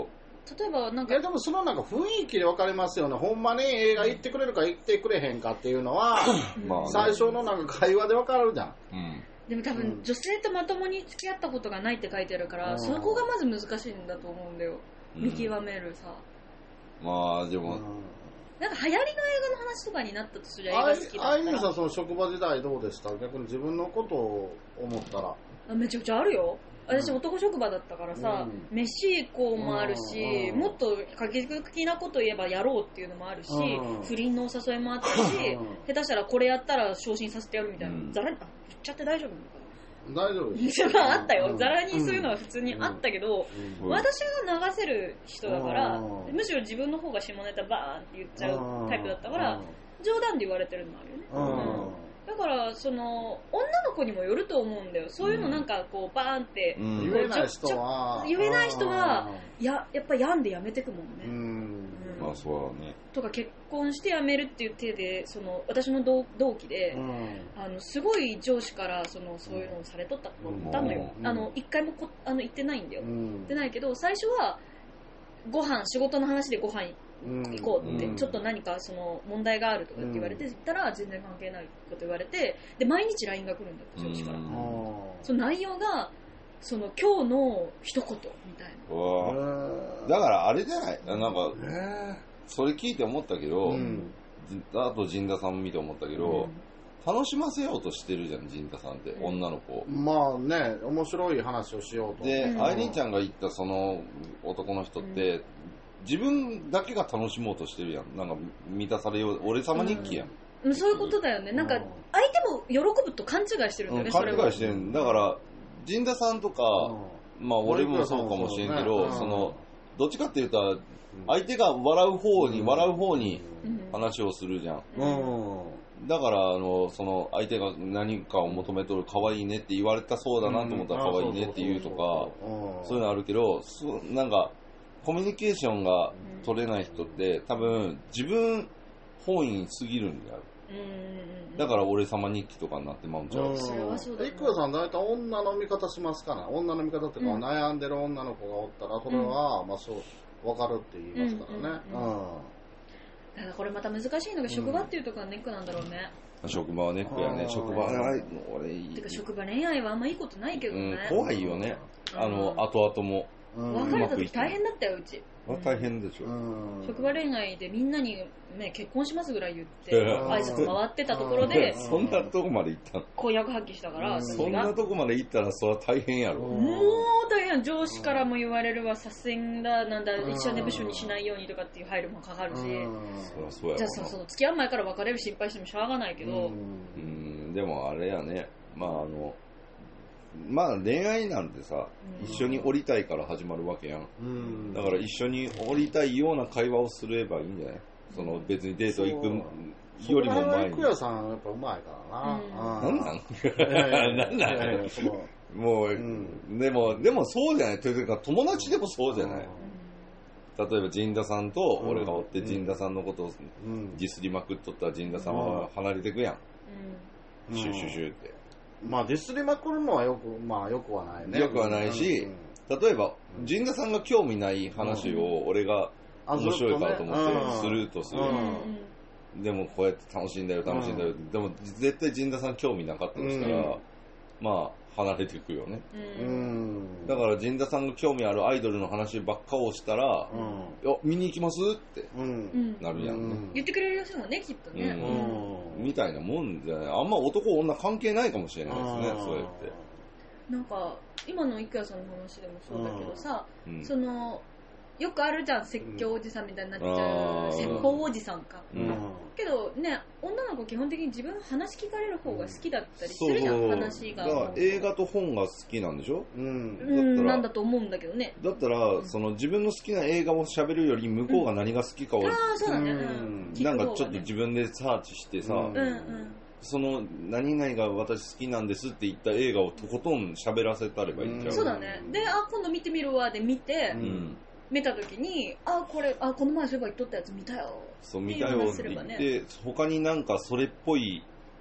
Speaker 2: 例えばなんか、
Speaker 3: いやでもそのなんか雰囲気で分かりますよね。ほんまに映画行ってくれるか行ってくれへんかっていうのは、まあね、最初のなんか会話で分かるじゃん。うん、
Speaker 2: でも多分、うん、女性とまともに付き合ったことがないって書いてあるから、うん、そこがまず難しいんだと思うんだよ。うん、見極めるさ。
Speaker 1: まあでも、うん、
Speaker 2: なんか流行りの映画の話とかになったとすりゃ映画好きだったら。
Speaker 3: あいみさん、その職場時代どうでした？逆に自分のことを思ったら。
Speaker 2: あ、めちゃくちゃあるよ。私男職場だったからさ、うん、飯行こうもあるし、うん、もっと過激的なこと言えばやろうっていうのもあるし、うん、不倫のお誘いもあったし、下手したらこれやったら昇進させてやるみたいな、うん、ざらに、あ、言っちゃって大丈夫なのかな？
Speaker 3: 大丈夫です。
Speaker 2: まああったよ。ざらにそういうのは普通にあったけど、私が流せる人だから、むしろ自分の方が下ネタバーンって言っちゃうタイプだったから、冗談で言われてるのもあるよね。だからその女の子にもよると思うんだよ。そういうのなんかこうバーンって、
Speaker 3: うん、言えない人は
Speaker 2: 言えない人はややっぱ病んでやめてくもんね。うん、
Speaker 1: うん、まあそうだね。
Speaker 2: とか結婚してやめるっていう手でその私の同同期で、うん、あのすごい上司からそのそういうのをされとった子だったのよ。うん、あの一回もこあの言ってないんだよ。うん、言ってないけど最初はご飯仕事の話でご飯行こうって、うん、ちょっと何かその問題があるとかって言われて、うん、言ったら全然関係ないこと言われて、で毎日 ライン が来るんだって上司から、うん、その内容がその今日の一言みたい
Speaker 1: な。だからあれじゃない、なんかそれ聞いて思ったけど、うん、あと陣田さんも見て思ったけど、うん、楽しませようとしてるじゃん陣田さんって、うん、女の子。
Speaker 3: まあね、面白い話をしようと。
Speaker 1: で、うん、アイリンちゃんが言ったその男の人って、うん、自分だけが楽しもうとしてるやん。なんか満たされよう、俺様日記やん、
Speaker 2: うん、そういうことだよね。なんか相手も喜ぶと勘違いしてるんだよね、
Speaker 1: うん、勘違いしてるんだから、陣田さんとか、うん、まあ俺もそうかもしれんけど、うん、そのどっちかっていうと相手が笑う方に、うん、笑う方に話をするじゃん、うんうん、だからあのその相手が何かを求めとる可愛いねって言われたそうだなと思ったら可愛いねって言うとか、そういうのあるけど、そなんかコミュニケーションが取れない人って多分自分本位に過ぎるんだよ。だから俺様日記とかになってまうんちゃう。
Speaker 3: それはそうだね。いくらさん大体女の味方しますかね。女の味方っていうか、うん、悩んでる女の子がおったらそれは、うん、まあそう分かるって言いますからね。うんうんうんうん、
Speaker 2: だからこれまた難しいのが職場っていうところがネックなんだろうね。
Speaker 1: うん、職場はネックやね。職場は
Speaker 2: 俺いい。てか職場恋愛はあんまいいことないけどね。
Speaker 1: うん、怖いよね。あの後々も。
Speaker 2: 別れた時大変だったようち。
Speaker 1: 大変でしょ、う
Speaker 2: ん、職場恋愛でみんなに、ね、結婚しますぐらい言って挨拶回ってたところで
Speaker 1: そんなとこまで行ったの
Speaker 2: 婚約発揮したから、
Speaker 1: そんなとこまで行ったらそれは大変やろ。
Speaker 2: もう大変。上司からも言われるわ、左遷だなんだ一緒に部署にしないようにとかっていう配慮もかかるし、
Speaker 1: そ
Speaker 2: じゃあその付き合う前から別れる心配してもしょうがないけど、
Speaker 1: うん、でもあれやね、まああのまあ恋愛なんてさ、うん、一緒に降りたいから始まるわけやん、うん、だから一緒に降りたいような会話をすればいいんじゃない。その別にデート行くよりも前に。
Speaker 3: 福谷さんやっぱうまいからな、
Speaker 1: うん、なんなんなんなんもう、うん、でもでもそうじゃない。というか友達でもそうじゃない、うん、例えば陣田さんと俺がおって陣田さんのことをディスりまくっとったら陣田さんは離れてくやん、うん、シュシュシュって
Speaker 3: まあディスりまくるのはよく、まあよくはないね。
Speaker 1: よくはないし、うん、例えば、陣田さんが興味ない話を俺が面白いからと思ってするとする。うん、でもこうやって楽しいんだよ、楽しいんだよ。うん、でも絶対陣田さん興味なかったとしたら、うん、まあ離れていくよね。うん、だから陣田さんが興味あるアイドルの話ばっかをしたら、うん、いや見に行きますってなるやんね、
Speaker 2: うん。言ってくれる人もね、きっとね。
Speaker 1: うん、みたいなもんじゃない。あんま男女関係ないかもしれないですね、そうやって。
Speaker 2: なんか今の郁也さんの話でもそうだけどさ、うん、そのよくあるじゃん、説教おじさんみたいになっちゃう、説法おじさんか、うん、けどね、女の子基本的に自分の話聞かれる方が好きだったりするじゃん、うん、話が。
Speaker 1: だから映画と本が好きなんでしょ、うん、
Speaker 2: だったらなんだと思うんだけどね。
Speaker 1: だったら、うん、その自分の好きな映画を喋るより向こうが何が好きかを、うん、
Speaker 2: ああそうだね、うん、
Speaker 1: なんかちょっと自分でサーチしてさ、うんうん、その何々が私好きなんですって言った映画をとことん喋らせたればいいんちゃう、
Speaker 2: そうだね。で、あ、今度見てみるわで見て、うん見たときに、あ、これ、あ、この前そういえば言っとったやつ見たよ。
Speaker 1: そう、見たよって言って、他になんかそれっぽい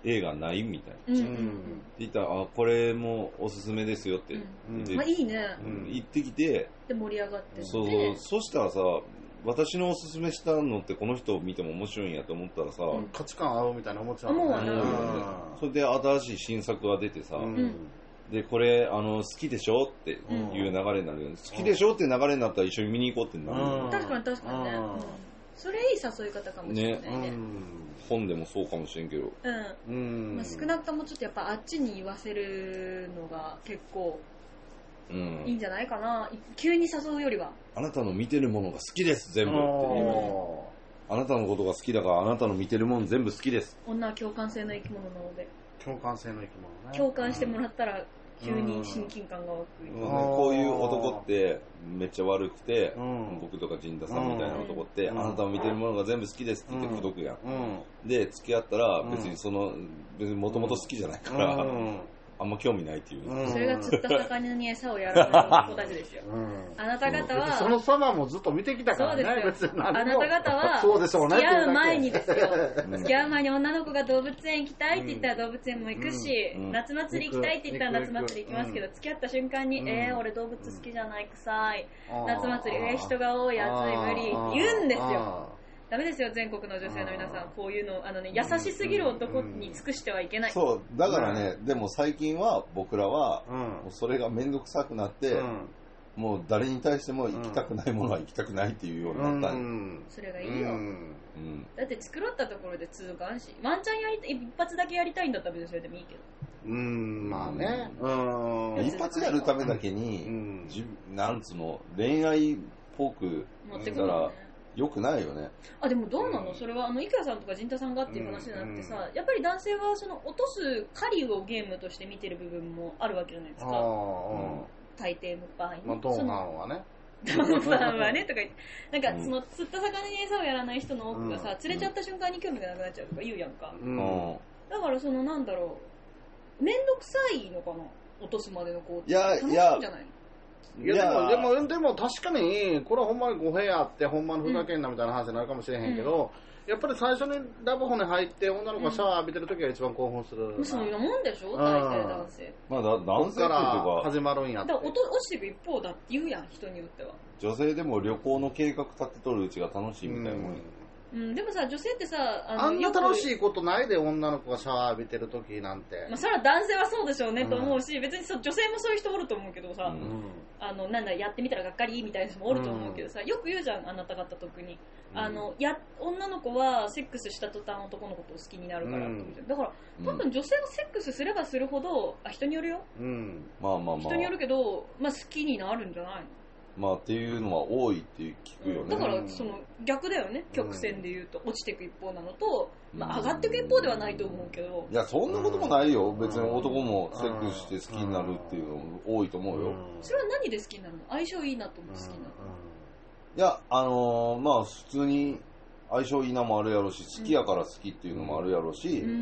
Speaker 1: 映画ないみたいな、うんうんうん、って言ったらあこれもおすすめですよって
Speaker 2: 言って、うんまあ、いいね、
Speaker 1: うん、言ってきて
Speaker 2: で盛り上がって
Speaker 1: そうそうそしたらさ私のおすすめしたのってこの人を見ても面白いんやと思ったらさ、うん、
Speaker 3: 価値観合うみたいな思っちゃう
Speaker 2: もん
Speaker 3: ね、
Speaker 2: うん、
Speaker 1: それで新しい新作が出てさ、うん、でこれあの好きでしょっていう流れになるよね、うん、好きでしょって流れになったら一緒に見に行こうってなるよね、
Speaker 2: うん、確かに確かにね、うん、それいい誘い方かもしれないね、ねうん、
Speaker 1: 本でもそうかもしれんけど、
Speaker 2: うんうんまあ、少なくともちょっとやっぱあっちに言わせるのが結構うん、いいんじゃないかな。急に誘うよりは
Speaker 1: あなたの見てるものが好きです全部ってあなたのことが好きだからあなたの見てるもの全部好きです。
Speaker 2: 女は共感性の生き物なので
Speaker 3: 共感性の生き物ね
Speaker 2: 共感してもらったら急に親近感が湧く、
Speaker 1: うんうん、こういう男ってめっちゃ悪くて、うん、僕とか陣田さんみたいな男って、うん、あなたの見てるものが全部好きですって言って口説くやん、うん、で付き合ったら別にその別にもともと好きじゃないから、うんあんま興味ないっていう、
Speaker 2: うん、それが釣った魚に餌をやらない子たちですよ、うん、あなた方は
Speaker 3: その様もずっと見てきたからね。
Speaker 2: そうですよあなた方は
Speaker 3: そうでしょうね
Speaker 2: 付き合う前にですよ付き合う前に女の子が動物園行きたいって言ったら動物園も行くし、うん、夏祭り行きたいって言ったら夏祭り行きますけど、うん、付き合った瞬間に、うん、えー俺動物好きじゃない臭い、うん、夏祭りえー人が多い暑い無理言うんですよ。ダメですよ全国の女性の皆さんこういうのあの、ね、優しすぎる男に尽くしてはいけない、
Speaker 1: うんうん、そうだからね、うん、でも最近は僕らは、うん、もうそれが面倒くさくなって、うん、もう誰に対しても行きたくないものは行きたくないっていうようになった、うん、
Speaker 2: それがいいよ、うん、だって作ろったところで通過んしワンチャンやりたい一発だけやりたいんだったら別にそれでもいいけど
Speaker 3: うーんまあね
Speaker 1: うん一発やるためだけに、うん、なんつうの恋愛っぽくしたらよくないよね。
Speaker 2: あでもどうなの、うん、それはあのいくらさんとか陣田さんがっていう話じゃなくてさ、うんうん、やっぱり男性はその落とす狩りをゲームとして見てる部分もあるわけじゃないですか、うん、大抵の場合ね、
Speaker 3: まあ、ドンハンはね
Speaker 2: ドンハンはねとか言ってなんかその釣った魚に餌をやらない人の多くがさ、うん、釣れちゃった瞬間に興味がなくなっちゃうとか言うやんか、うん、だからそのなんだろう面倒くさいのかな落とすまでのこう
Speaker 1: いや楽しいんじゃないの
Speaker 3: いやでもでもでも確かにこれはほんまに語弊あってほんまのふざけんなみたいな話になるかもしれへんけど、うん、やっぱり最初にラブホに入って女の子がシャワー浴びてる時が一番興奮する、
Speaker 2: うん、そういうもんでしょ大体男性、
Speaker 1: まあだ男性から
Speaker 3: 始まるんやって
Speaker 2: だから落ちていく一方だって言うやん人によっては
Speaker 1: 女性でも旅行の計画立てとるうちが楽しいみたいなもん、うん
Speaker 2: うん、でもさ女性ってさ あ,
Speaker 3: あんな楽しいことないで女の子がシャワー浴びてる時なんて、
Speaker 2: まあ、それは男性はそうでしょうね、うん、と思うし別に女性もそういう人おると思うけどさ、うん、あのなんだやってみたらがっかりみたいな人もおると思うけどさ、うん、よく言うじゃんあなた方特に、うん、あのや女の子はセックスした途端男の子と好きになるからって、うん、だから多分女性がセックスすればするほどあ人によるよ、うん、
Speaker 1: まあまあまあ
Speaker 2: 人によるけど、まあ、好きになるんじゃないの
Speaker 1: まあっていうのは多いって聞くよね、うん、
Speaker 2: だからその逆だよね曲線で言うと落ちていく一方なのと、まあ、上がっていく一方ではないと思うけど
Speaker 1: いやそんなこともないよ別に男もセックスして好きになるっていうのも多いと思うよ
Speaker 2: それは何で好きになるの相性いいなと思って好きになる
Speaker 1: いやあのー、まあ普通に相性いいなもあるやろし好きやから好きっていうのもあるやろし、うん、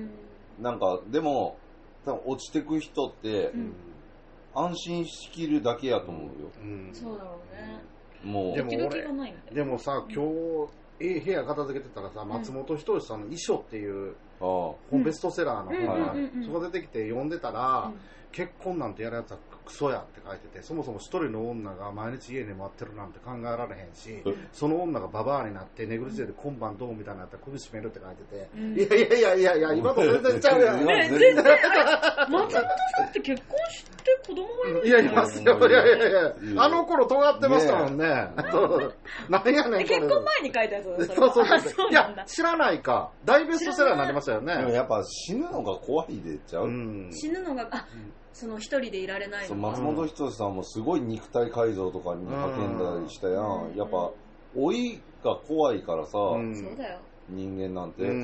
Speaker 1: なんかでも多分落ちてく人って、うん安心しきるだけやと思うよ、
Speaker 2: うん、そうだろうね
Speaker 1: もう
Speaker 3: でも俺でもさ今日、うん、部屋片付けてたらさ、うん、松本人志さんの遺書っていう本ベストセラーの本が、うん、そこ出てきて読んでたら、うん、結婚なんてやるやつはクソやって書いててそもそも一人の女が毎日家に待ってるなんて考えられへんし、うん、その女がババアになって寝苦しいで今晩どうみたいなったら首絞めるって書いてて、うん、いやいやいやいやいや今と全然ちゃうやん、
Speaker 2: ね、全然松本さんって結婚して子供もいるん
Speaker 3: いやいますよいやいやいやあの頃尖ってましたもんね何やねん
Speaker 2: 結婚前に書いたやつだ
Speaker 3: そうそうそういや知らないか大ベストセラーになりましたよね
Speaker 1: でもやっぱ死ぬのが怖いでちゃう、う
Speaker 2: ん、死ぬのがあ、うんその一人でいられないの
Speaker 1: 松本人志さんもすごい肉体改造とかに派遣だりしたやん、うん、やっぱ老いが怖いからさ、
Speaker 2: うん、そうだよ
Speaker 1: 人間なんて、うん、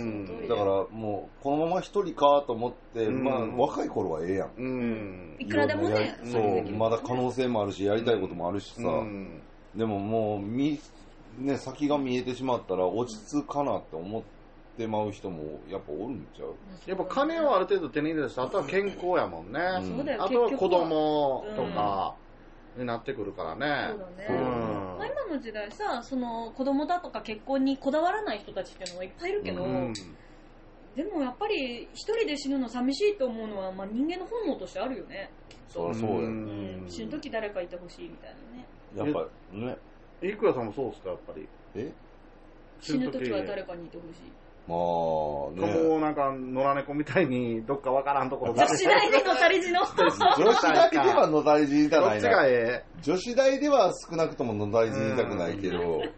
Speaker 1: だからもうこのまま一人かと思って、うん、まあ若い頃はええやん、うん、
Speaker 2: いくらでもね
Speaker 1: そうまだ可能性もあるしやりたいこともあるしさ、うん、でももうみ、ね、先が見えてしまったら落ち着くかなって思ってってまう人もやっぱおるんちゃう
Speaker 3: やっぱ金をある程度手に入れる人あとは健康やもんね、うん、あとは子供とかになってくるからね、
Speaker 2: そうだね、うんまあ、今の時代さその子供だとか結婚にこだわらない人たちっていうのはいっぱいいるけど、うん、 でもやっぱり一人で死ぬの寂しいと思うのは、まあ、人間の本能としてあるよね。
Speaker 1: そりゃそうだよ、うん、
Speaker 2: 死ぬ時誰かいてほしいみたいな
Speaker 1: ね。やっぱね。
Speaker 3: いくらさんもそうですか、やっぱり。
Speaker 1: え
Speaker 2: 死ぬ時は誰かにいてほしい。
Speaker 1: まあ
Speaker 3: ね。もうなんか野良猫みたいにどっかわからんところ
Speaker 2: 女子大でのたりじの。
Speaker 1: 女子大では野たりじいたないな。
Speaker 3: どっちがええ？
Speaker 1: 女子大では少なくとも野たりじいたくないけど。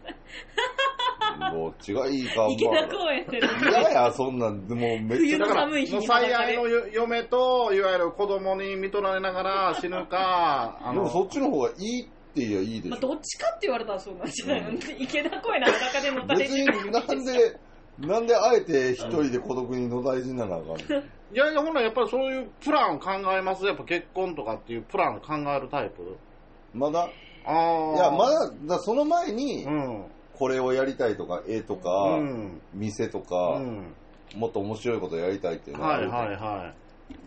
Speaker 1: どっちがいいか。
Speaker 2: 池田公園で。
Speaker 1: いやいや、そんなん、でもめっちゃ
Speaker 2: 冬の寒い日に。
Speaker 3: 最愛の嫁と、いわゆる子供に見とられながら死ぬか、
Speaker 1: あのでもそっちの方がいいって言えばいいでしょ。
Speaker 2: まあ、どっちかって言われたらそうなんじゃないの、うん、池田公園の中でのたりじ。
Speaker 1: 別になんで、なんであえて一人で孤独に野たりじながらあかんの？
Speaker 3: いやいや、ほんならやっぱりそういうプランを考えます。やっぱ結婚とかっていうプランを考えるタイプ？
Speaker 1: まだ
Speaker 3: あ
Speaker 1: いや、まだ、だその前に、
Speaker 3: うん、
Speaker 1: これをやりたいとか、絵とか、うん、店とか、うん、もっと面白いことやりたいっていうのはある。
Speaker 3: はいはいはい。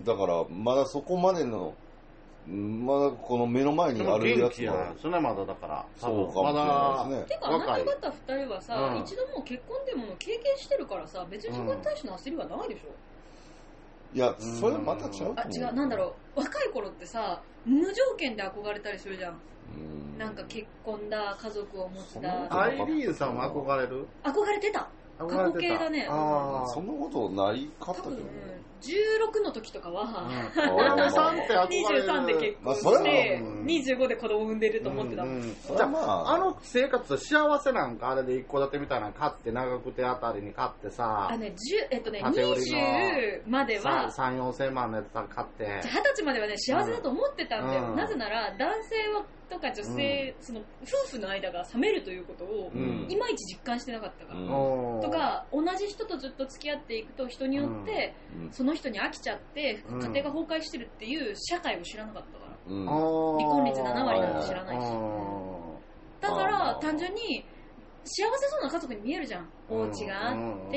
Speaker 1: だから、まだそこまでの、まだこの目の前にあるやつは。
Speaker 3: それまだだから。
Speaker 1: そうかもしれないですね。
Speaker 2: てか、あなた方二人はさ、うん、一度もう結婚っていうものを経験してるからさ、別にそこに対しての焦りはないでしょ。
Speaker 1: うん、いや、それはまた違う。
Speaker 2: あ、違う、なんだろう。若い頃ってさ、無条件で憧れたりするじゃん。うんなんか結婚だ、家族を持つだ。
Speaker 3: アイリーンさんは憧れる？
Speaker 2: 憧れてた。過去形だね。
Speaker 1: あそんなことないかったけどね。
Speaker 2: じゅうろくの時とかは、
Speaker 3: お嫁さんって憧れる。
Speaker 2: にじゅうさんで結婚して、にじゅうごで子供産んでると思ってたもん。じ
Speaker 3: ゃあ、あの生活は幸せなんかあれで一戸建てみたいなの買って、長久手あたりに買ってさ、
Speaker 2: あね、えっとね、にじゅうまでは、
Speaker 3: さん、よんせんまんのやつ買って。
Speaker 2: はたちまではね、幸せだと思ってたんだよ。なぜなら、男性は、とか女性、うん、その夫婦の間が冷めるということを、うん、いまいち実感してなかったから、うん、とか同じ人とずっと付き合っていくと人によって、うん、その人に飽きちゃって家庭が崩壊してるっていう社会を知らなかったから、うん、離婚率ななわりなんて知らないし、だから単純に幸せそうな家族に見えるじゃん。お家があって、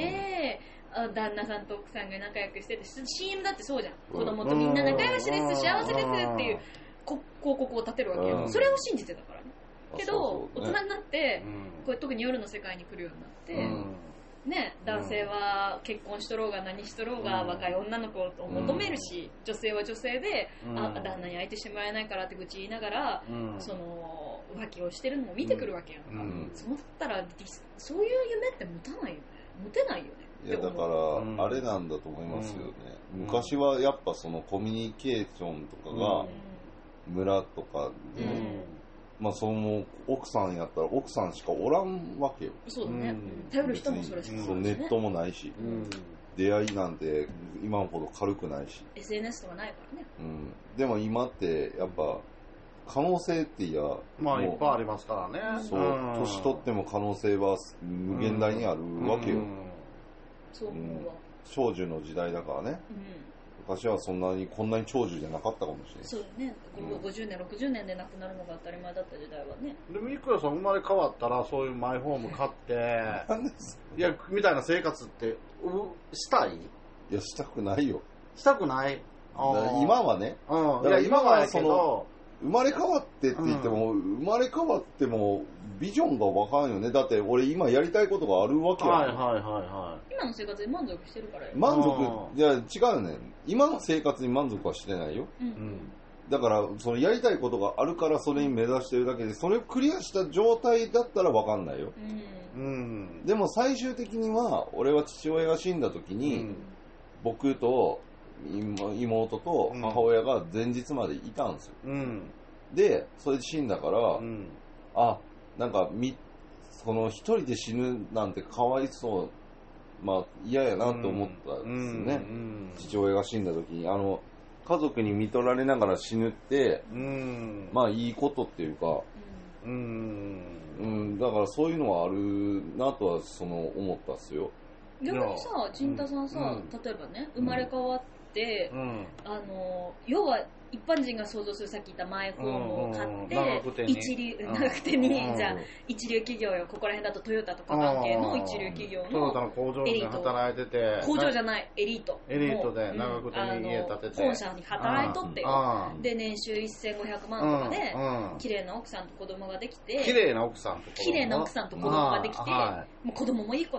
Speaker 2: 旦那さんと奥さんが仲良くしてて シーエム だってそうじゃん。子供とみんな仲良しです幸せですっていう広告を立てるわけよ、うん、それを信じてたからね。けどそうそう、ね、大人になって、うん、こう特に夜の世界に来るようになって、うん、ね、男性は結婚しとろうが何しとろうが、うん、若い女の子を求めるし、うん、女性は女性で、うん、あ旦那に相手してもらえないからって愚痴言いながら、うん、その浮気をしてるのも見てくるわけやんか、うん、そうなったらそういう夢って持たないよね。持てないよね。
Speaker 1: いやだからあれなんだと思いますよね、うん、昔はやっぱそのコミュニケーションとかが、うん村とかで、うん、まあその奥さんやったら奥さんしかおらんわけよ。
Speaker 2: そうだね。うん、頼る人もそれしかないし、ね、
Speaker 1: ネットもないし、うん、出会いなんて今ほど軽くないし。
Speaker 2: エスエヌエス とかないからね。
Speaker 1: うん。でも今ってやっぱ可能性っていや
Speaker 3: まあいっぱいありますからね。
Speaker 1: そう、うん、年取っても可能性は無限大にあるわけよ。うんうん、
Speaker 2: そう思うわ。
Speaker 1: 長寿の時代だからね。うん昔はそんなにこんなに長寿じゃなかったかもしれない。
Speaker 2: そうね、うん、ごじゅうねんろくじゅうねんで亡くなるのが当たり前だった時代はね。
Speaker 3: でもいくらさん生まれ変わったらそういうマイホーム買っていやみたいな生活ってしたい？
Speaker 1: いやしたくないよ。
Speaker 3: したくない？
Speaker 1: 今はね、
Speaker 3: うん、だから今はその
Speaker 1: 生まれ変わってって言っても、うん、生まれ変わってもビジョンがわかんよね。だって俺今やりたいことがあるわけや、
Speaker 3: はいはいはいはい。
Speaker 2: 今の生活に満足してるからよ。
Speaker 1: 満足じゃ違うね。今の生活に満足はしてないよ。うん、だからそのやりたいことがあるからそれに目指してるだけで、それをクリアした状態だったらわかんないよ。うん、でも最終的には俺は父親が死んだ時に、うん、僕と妹と母親が前日までいたんですよ、うん、でそれで死んだから、うん、あなんかみその一人で死ぬなんてかわいそう、まあ嫌やなって思ったんですよね、うんうん、父親が死んだ時にあの家族に見取られながら死ぬって、うん、まあいいことっていうか、うんうん、だからそういうのはあるなとはその思ったっすよ。
Speaker 2: 逆にさ、陣太さんさ、うん、例えばね生まれ変わって、うん、あの要は一般人が想像するさっき言ったマイホームを買って、うんうん、一流長くてに、うん、じゃあ一流企業よ、ここら辺だとトヨタとか関係の一流企業のエリート、
Speaker 3: 働いてて
Speaker 2: 工場じゃないエリート
Speaker 3: エリートで長くてに家建てて
Speaker 2: 本社に働いとってよ、で年収せんごひゃくまんとかで、うん、綺麗な奥さんと子供ができて
Speaker 3: 綺麗な奥さんと
Speaker 2: 綺麗な奥さんと子供ができて、はい、もう子供もいい子だと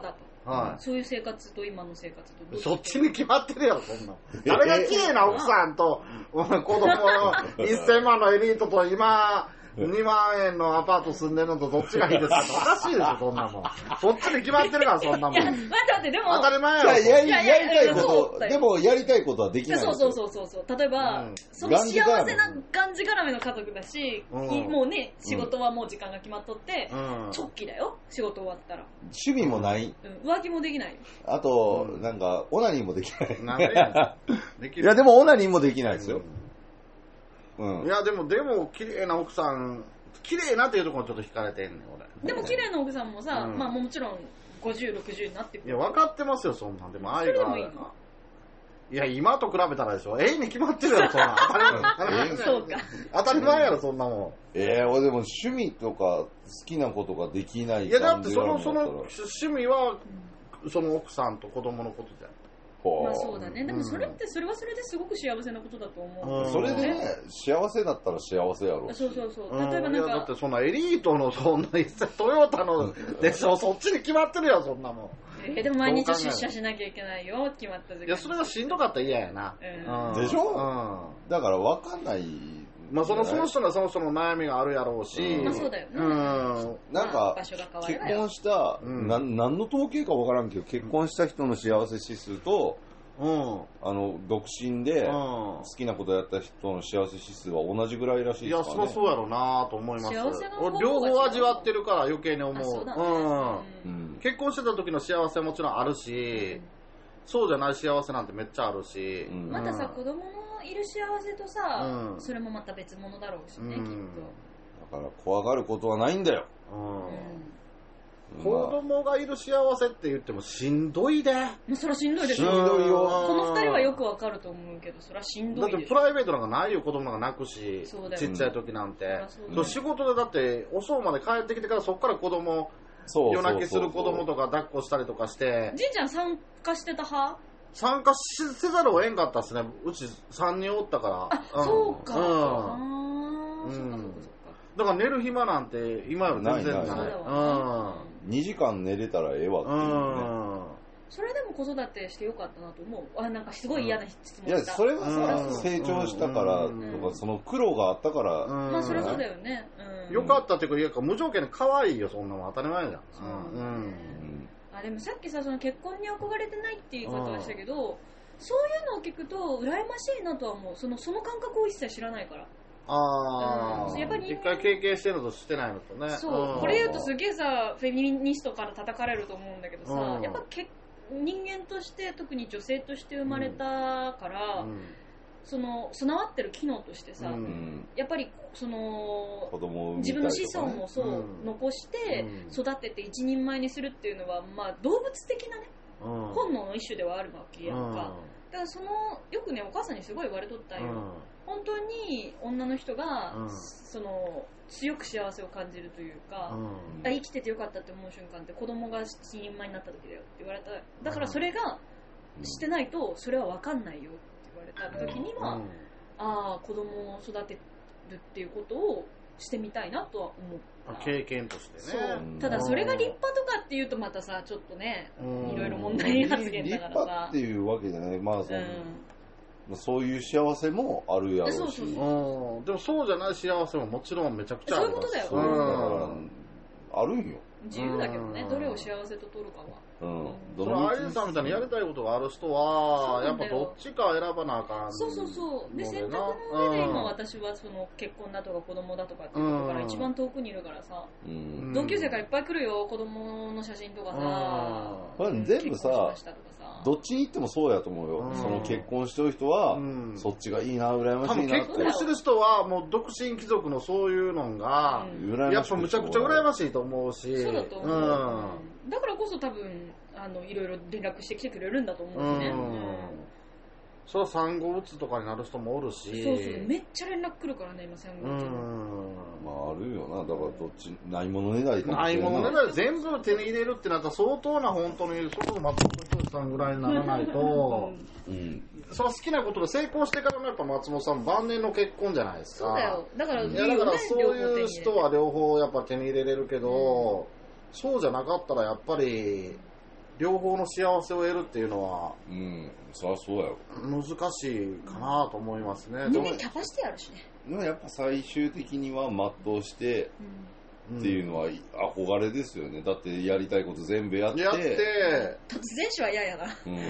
Speaker 2: はい、そういう生活と今の生活と
Speaker 3: そっちに決まってるよ、そんな。誰が綺麗な奥さんと、子供のいっせんまんのエリートと今、にまんえんのアパート住んでるのとどっちがいいですかっておかしいでしょ、そんなもん。そっちに決まってるから、そんなもん。いや、
Speaker 2: 待って待って、でも。
Speaker 3: 当たり前やろ。
Speaker 1: やり、やりたいこと、でもやりたいことはできない。
Speaker 2: そうそうそうそうそう。例えば、うん、その幸せながんじがらめの家族だし、うん、もうね、仕事はもう時間が決まっとって、うん、直帰だよ、仕事終わったら。
Speaker 1: 趣味もない。
Speaker 2: うん、浮気もできない。
Speaker 1: あと、うん、なんか、オナニーもできない。なんでできるいや、でもオナニーもできないですよ。うん
Speaker 3: うん、いやでもでも綺麗な奥さん綺麗なっていうところちょっと惹かれてんねん俺。
Speaker 2: でも綺麗な奥さんもさ、うん、まあもちろんごじゅうろくじゅうになってくる。
Speaker 3: いや分かってますよそんなんでも愛があるか。いや今と比べたらでしょ。ええに決まってるやろそんな当たり前。そうか。当たり前やろそんなもん。
Speaker 1: ええー、俺でも趣味とか好きなことができない感じ。
Speaker 3: いやだってそのその趣味はその奥さんと子供のことじゃん。
Speaker 2: まあそうだね。でもそれってそれはそれですごく幸せなことだと思う。
Speaker 1: うん、それでね、幸せだったら幸せやろうし。
Speaker 2: そうそうそう。例えばなんか、うん、いや
Speaker 3: だってそんなエリートのそんなトヨタのでしょそっちに決まってるよそんなもん。
Speaker 2: えー、でも毎日出社しなきゃいけないよ決まった時間。
Speaker 3: いやそれがしんどかったら嫌やな。
Speaker 1: うん、でしょ？うん。だから分かんない。
Speaker 3: まあそのその人のその人の悩みがあるやろうし、
Speaker 2: まあそうだよね。うん。
Speaker 1: なんか結婚したな何の統計か分からんけど結婚した人の幸せ指数と。うん、あの独身で好きなことやった人の幸せ指数は同じぐらいらしいですからね。
Speaker 3: いやそうそうやろうなと思います。俺両方味わってるから余計に思う。うね、うん、結婚してた時の幸せはもちろんあるし、うん、そうじゃない幸せなんてめっちゃあるし、
Speaker 2: うん、またさ子供のいる幸せとさ、うん、それもまた別物だろうしね、うん、きっ
Speaker 1: と。だから怖がることはないんだよ。うん
Speaker 3: うん子供がいる幸せって言ってもしんどいで。
Speaker 2: そりゃしんどいでしょ。しんどいよ。この二人はよくわかると思うけど、そりゃしんどいでしょ。
Speaker 3: だってプライベートなんかないよ、子供なんか泣くし、ちっちゃい時なんて。そう、仕事でだって遅うまで帰ってきてからそっから子供、夜泣きする子供とか抱っこしたりとかして。
Speaker 2: じんちゃん参加してた派？
Speaker 3: 参加せざるを得んかったっすね。うちさんにんおったから。
Speaker 2: あ、そうか。うん。
Speaker 3: うん。だから寝る暇なんて今より全然ない。ないない
Speaker 1: うんにじかん寝れたらええわっていうね。
Speaker 2: それでも子育てしてよかったなと思う。あ、なんかすごい嫌な質問だ。
Speaker 1: いや、それはさ、成長したからとか、その苦労があったから。
Speaker 2: まあ、それはそうだよね。
Speaker 3: よかったっていうか、無条件で可愛いよ、そんなもん当たり前じゃん。
Speaker 2: あ、でもさっきさ、その結婚に憧れてないっていう言い方はしたけど、そういうのを聞くと、羨ましいなとは思う。その、その感覚を一切知らないから。
Speaker 3: ああ、うん、やっぱり一回経験してるのとしてないのとね。
Speaker 2: そう、うん、これ言うとすげえさフェミニストから叩かれると思うんだけどさ、うん、やっぱけ人間として特に女性として生まれたから、うん、その備わってる機能としてさ、うん、やっぱりその
Speaker 1: 子供
Speaker 2: 自分の子孫もそう、うん、残して育てて一人前にするっていうのは、まあ、動物的なね、うん、本能の一種ではあるわけやんか、うん、だからそのよくねお母さんにすごい言われとったよ、うん本当に女の人が、うん、その強く幸せを感じるというか、うん、生きててよかったって思う瞬間って子供が一人前になった時だよって言われた。だからそれがしてないとそれは分かんないよって言われた時には、うん、ああ子供を育てるっていうことをしてみたいなとは思った。
Speaker 3: 経験としてね。
Speaker 2: そうただそれが立派とかっていうとまたさちょっとねいろいろ問題発言だからさ。
Speaker 1: 立派っていうわけじゃない。まあその、うんそういう幸せもあるやろうし。そうそうそう
Speaker 3: うん。でもそうじゃない幸せももちろんめちゃくちゃある。
Speaker 2: そういうことだよ。
Speaker 1: そうだからあるんよ。
Speaker 2: 自由だけどね。どれを幸せと取るかは。
Speaker 3: うん。そのアイリンさんみたいにやりたいことがある人は、やっぱどっちか選ばなあかん。
Speaker 2: そうそうそう。で選択の上で今私はその結婚だとか子供だとかっていうことから一番遠くにいるからさ。うん、同級生からいっぱい来るよ。子供の写真とかさ。
Speaker 1: これ全部さ。どっちに行ってもそうやと思うよ、うん、その結婚してる人は、うん、そっちがいいな羨ましいなって
Speaker 3: 結婚してる人はもう独身貴族のそういうのが、うん、やっぱむちゃくちゃ羨ましいと思うし
Speaker 2: そうだと思う、うん、だからこそ多分あのいろいろ連絡してきてくれるんだと思うしね、うんうん
Speaker 3: それは産後うつとかになる人もおるし
Speaker 2: そうそうめっちゃ連絡来るからね今産後うつ
Speaker 1: まああるよなだからどっちないものねだりか
Speaker 3: もしれないないものねだり全部手に入れるってなったら相当な本当にそれこそ松本人志さんぐらいにならないと、うん、その好きなことで成功してからのやっぱ松本さん晩年の結婚じゃないですか
Speaker 2: そうだよだからい
Speaker 3: やだからそういう人は両方やっぱ手に入れれるけど、うん、そうじゃなかったらやっぱり両方の幸せを得るっていうのは、
Speaker 1: うん、そりゃそうやよ。
Speaker 3: 難しいかなと思いますね。
Speaker 2: みんなキャパシティあるしね。
Speaker 1: でもやっぱ最終的には全うして、っていうのは憧れですよね。だってやりたいこと全部やって。
Speaker 3: やって。
Speaker 2: 突然死は嫌やな。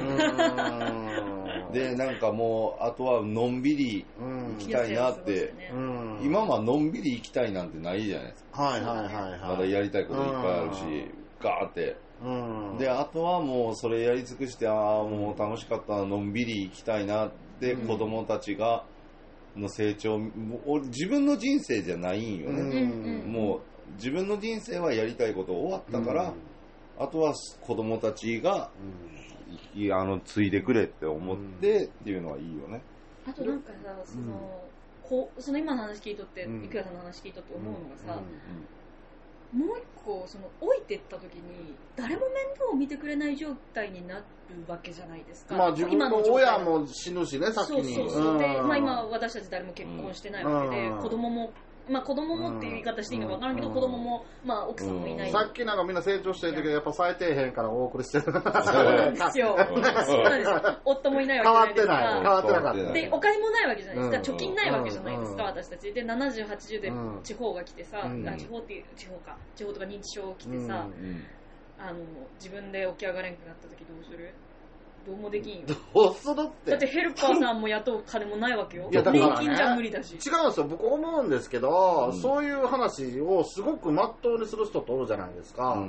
Speaker 1: うん。で、なんかもう、あとはのんびり行きたいなって。うん、今はのんびり行きたいなんてないじゃないですか。
Speaker 3: はいはいはいはい。
Speaker 1: まだやりたいこといっぱいあるし、ガーって。うん、で、あとはもうそれやり尽くして、ああ、もう楽しかったな、のんびり行きたいなって、子供たちが、の成長、自分の人生じゃないんよね。うん、もう、自分の人生はやりたいこと終わったから、うん、あとは子供たちが、うん、あの継いでくれって思って、うん、っていうのはいいよね。
Speaker 2: あとなんかさ、その、うん、こうその今の話聞いとって、いくやさんの話聞いとって思うのがさ、うんうん、もう一個その置いてった時に誰も面倒を見てくれない状態になるわけじゃないですか。
Speaker 3: まあ自分の親も死ぬしね、さっきに。
Speaker 2: そうそうそう。で、まあ今私たち誰も結婚してないわけで、うん、子供もまあ子供もっていう言い方していいのか分からんけど、うん、子供も、まあ奥さんもいない、うん、
Speaker 3: さっきなんかみんな成長してる時はやっぱ最底辺からお送りしてる。そう
Speaker 2: なんですよ。そうなんですよ。夫もいないわけじゃないですか。
Speaker 3: 変わってない。変わってなかった。
Speaker 2: で、お金もないわけじゃないですか。貯金ないわけじゃないですか、私たち。で、ななじゅう、はちじゅうで地方が来てさ、うん、あ地方っていう、地方か。地方とか認知症来てさ、うん、あの、自分で起き上がれんくなった時どうする？どうもできんよ。
Speaker 3: どうするって。
Speaker 2: だってヘルパーさんも雇う金もないわけよ。いやだから、ね、年金じゃ無理だし。
Speaker 3: 違うんですよ。僕思うんですけど、うん、そういう話をすごくまっとうにする人っておるじゃないですか。うん、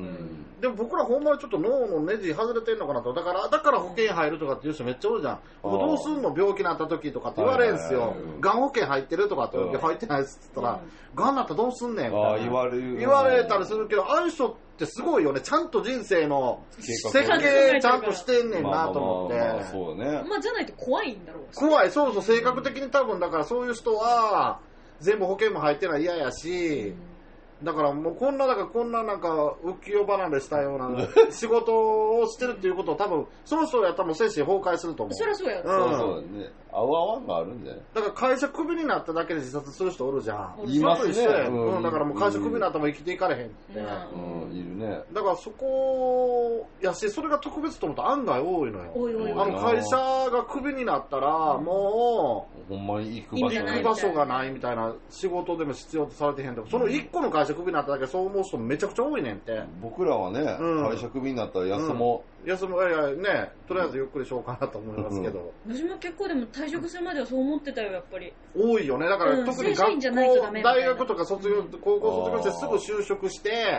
Speaker 3: でも僕らほんまにちょっと脳のネジ外れてんのかなと。だから、だから保険入るとかっていう人めっちゃおるじゃん。うん、どうすんの病気になった時とかって言われるんですよ。がん保険入ってるとかって、うん、入ってないっつったら、がん、うん、なったらどうすんねんみたいな。あ言われる。言われたりするけど、ああいう人ってすごいよね。ちゃんと人生の設計ちゃんとしてんねんなと思って。まあまあまあ
Speaker 2: そうね。まあじゃないと怖いんだろうし。
Speaker 3: 怖い、そうそう、性格的に多分だからそういう人は全部保険も入ってない嫌やし、うん、だからもうこんな、だからこんななんか浮世離れしたような仕事をしてるっていうことを多分、その人やったらもう精神崩壊すると思う。
Speaker 2: そりゃそうや。うん、
Speaker 1: そうそうね。あわあわんがあるんじゃない？
Speaker 3: だから会社クビになっただけで自殺する人おるじゃん。
Speaker 1: いますね。
Speaker 3: うん、だからもう会社クビになったらもう生きていかれへんって。
Speaker 1: うん、いるね。
Speaker 3: だからそこやし、それが特別と思ったら案外多いのよ。
Speaker 2: おいおいおい。
Speaker 3: あの会社がクビになったら、も
Speaker 1: う、ほんまに行く場所
Speaker 3: 行く場所がないみたいな、仕事でも必要とされてへんとか、その一個の会社クビになっただけそう思う人めちゃくちゃ多いねんって。
Speaker 1: 僕らはね、うん、会社クビになったら休もう。
Speaker 3: うん、休む、いやね、とりあえずゆっくりしようかなと思いますけど。
Speaker 2: 私も結構でも退職するまではそう思ってたよ、やっぱり。
Speaker 3: 多いよね。だから特に学校、大学とか卒業、高校卒業してすぐ就職して、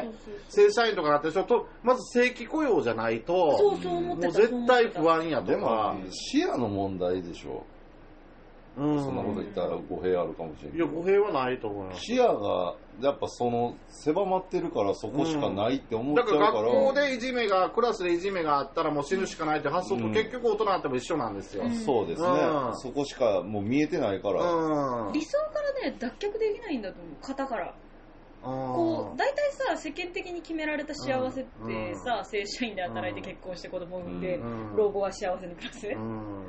Speaker 3: 正社員とかなってる人と、まず正規雇用じゃないと、
Speaker 2: そうそう思ってた。
Speaker 3: もう絶対不安やとか。
Speaker 1: でも、視野の問題でしょ。うん、そんなこと言ったら語弊あるかもしれない。
Speaker 3: いや、語弊はないと思います。
Speaker 1: 視野が、やっぱその、狭まってるからそこしかないって思っちゃうから。うん、だから
Speaker 3: 学校でいじめが、クラスでいじめがあったらもう死ぬしかないって発想と結局大人になっても一緒なんですよ。
Speaker 1: うん、そうですね、うん。そこしかもう見えてないから。
Speaker 2: うん、理想からね、脱却できないんだと思う、型から。こう大体さ世間的に決められた幸せってさ、うん、正社員で働いて結婚して子供を産んで、うん、老後は幸せに暮らす、うん、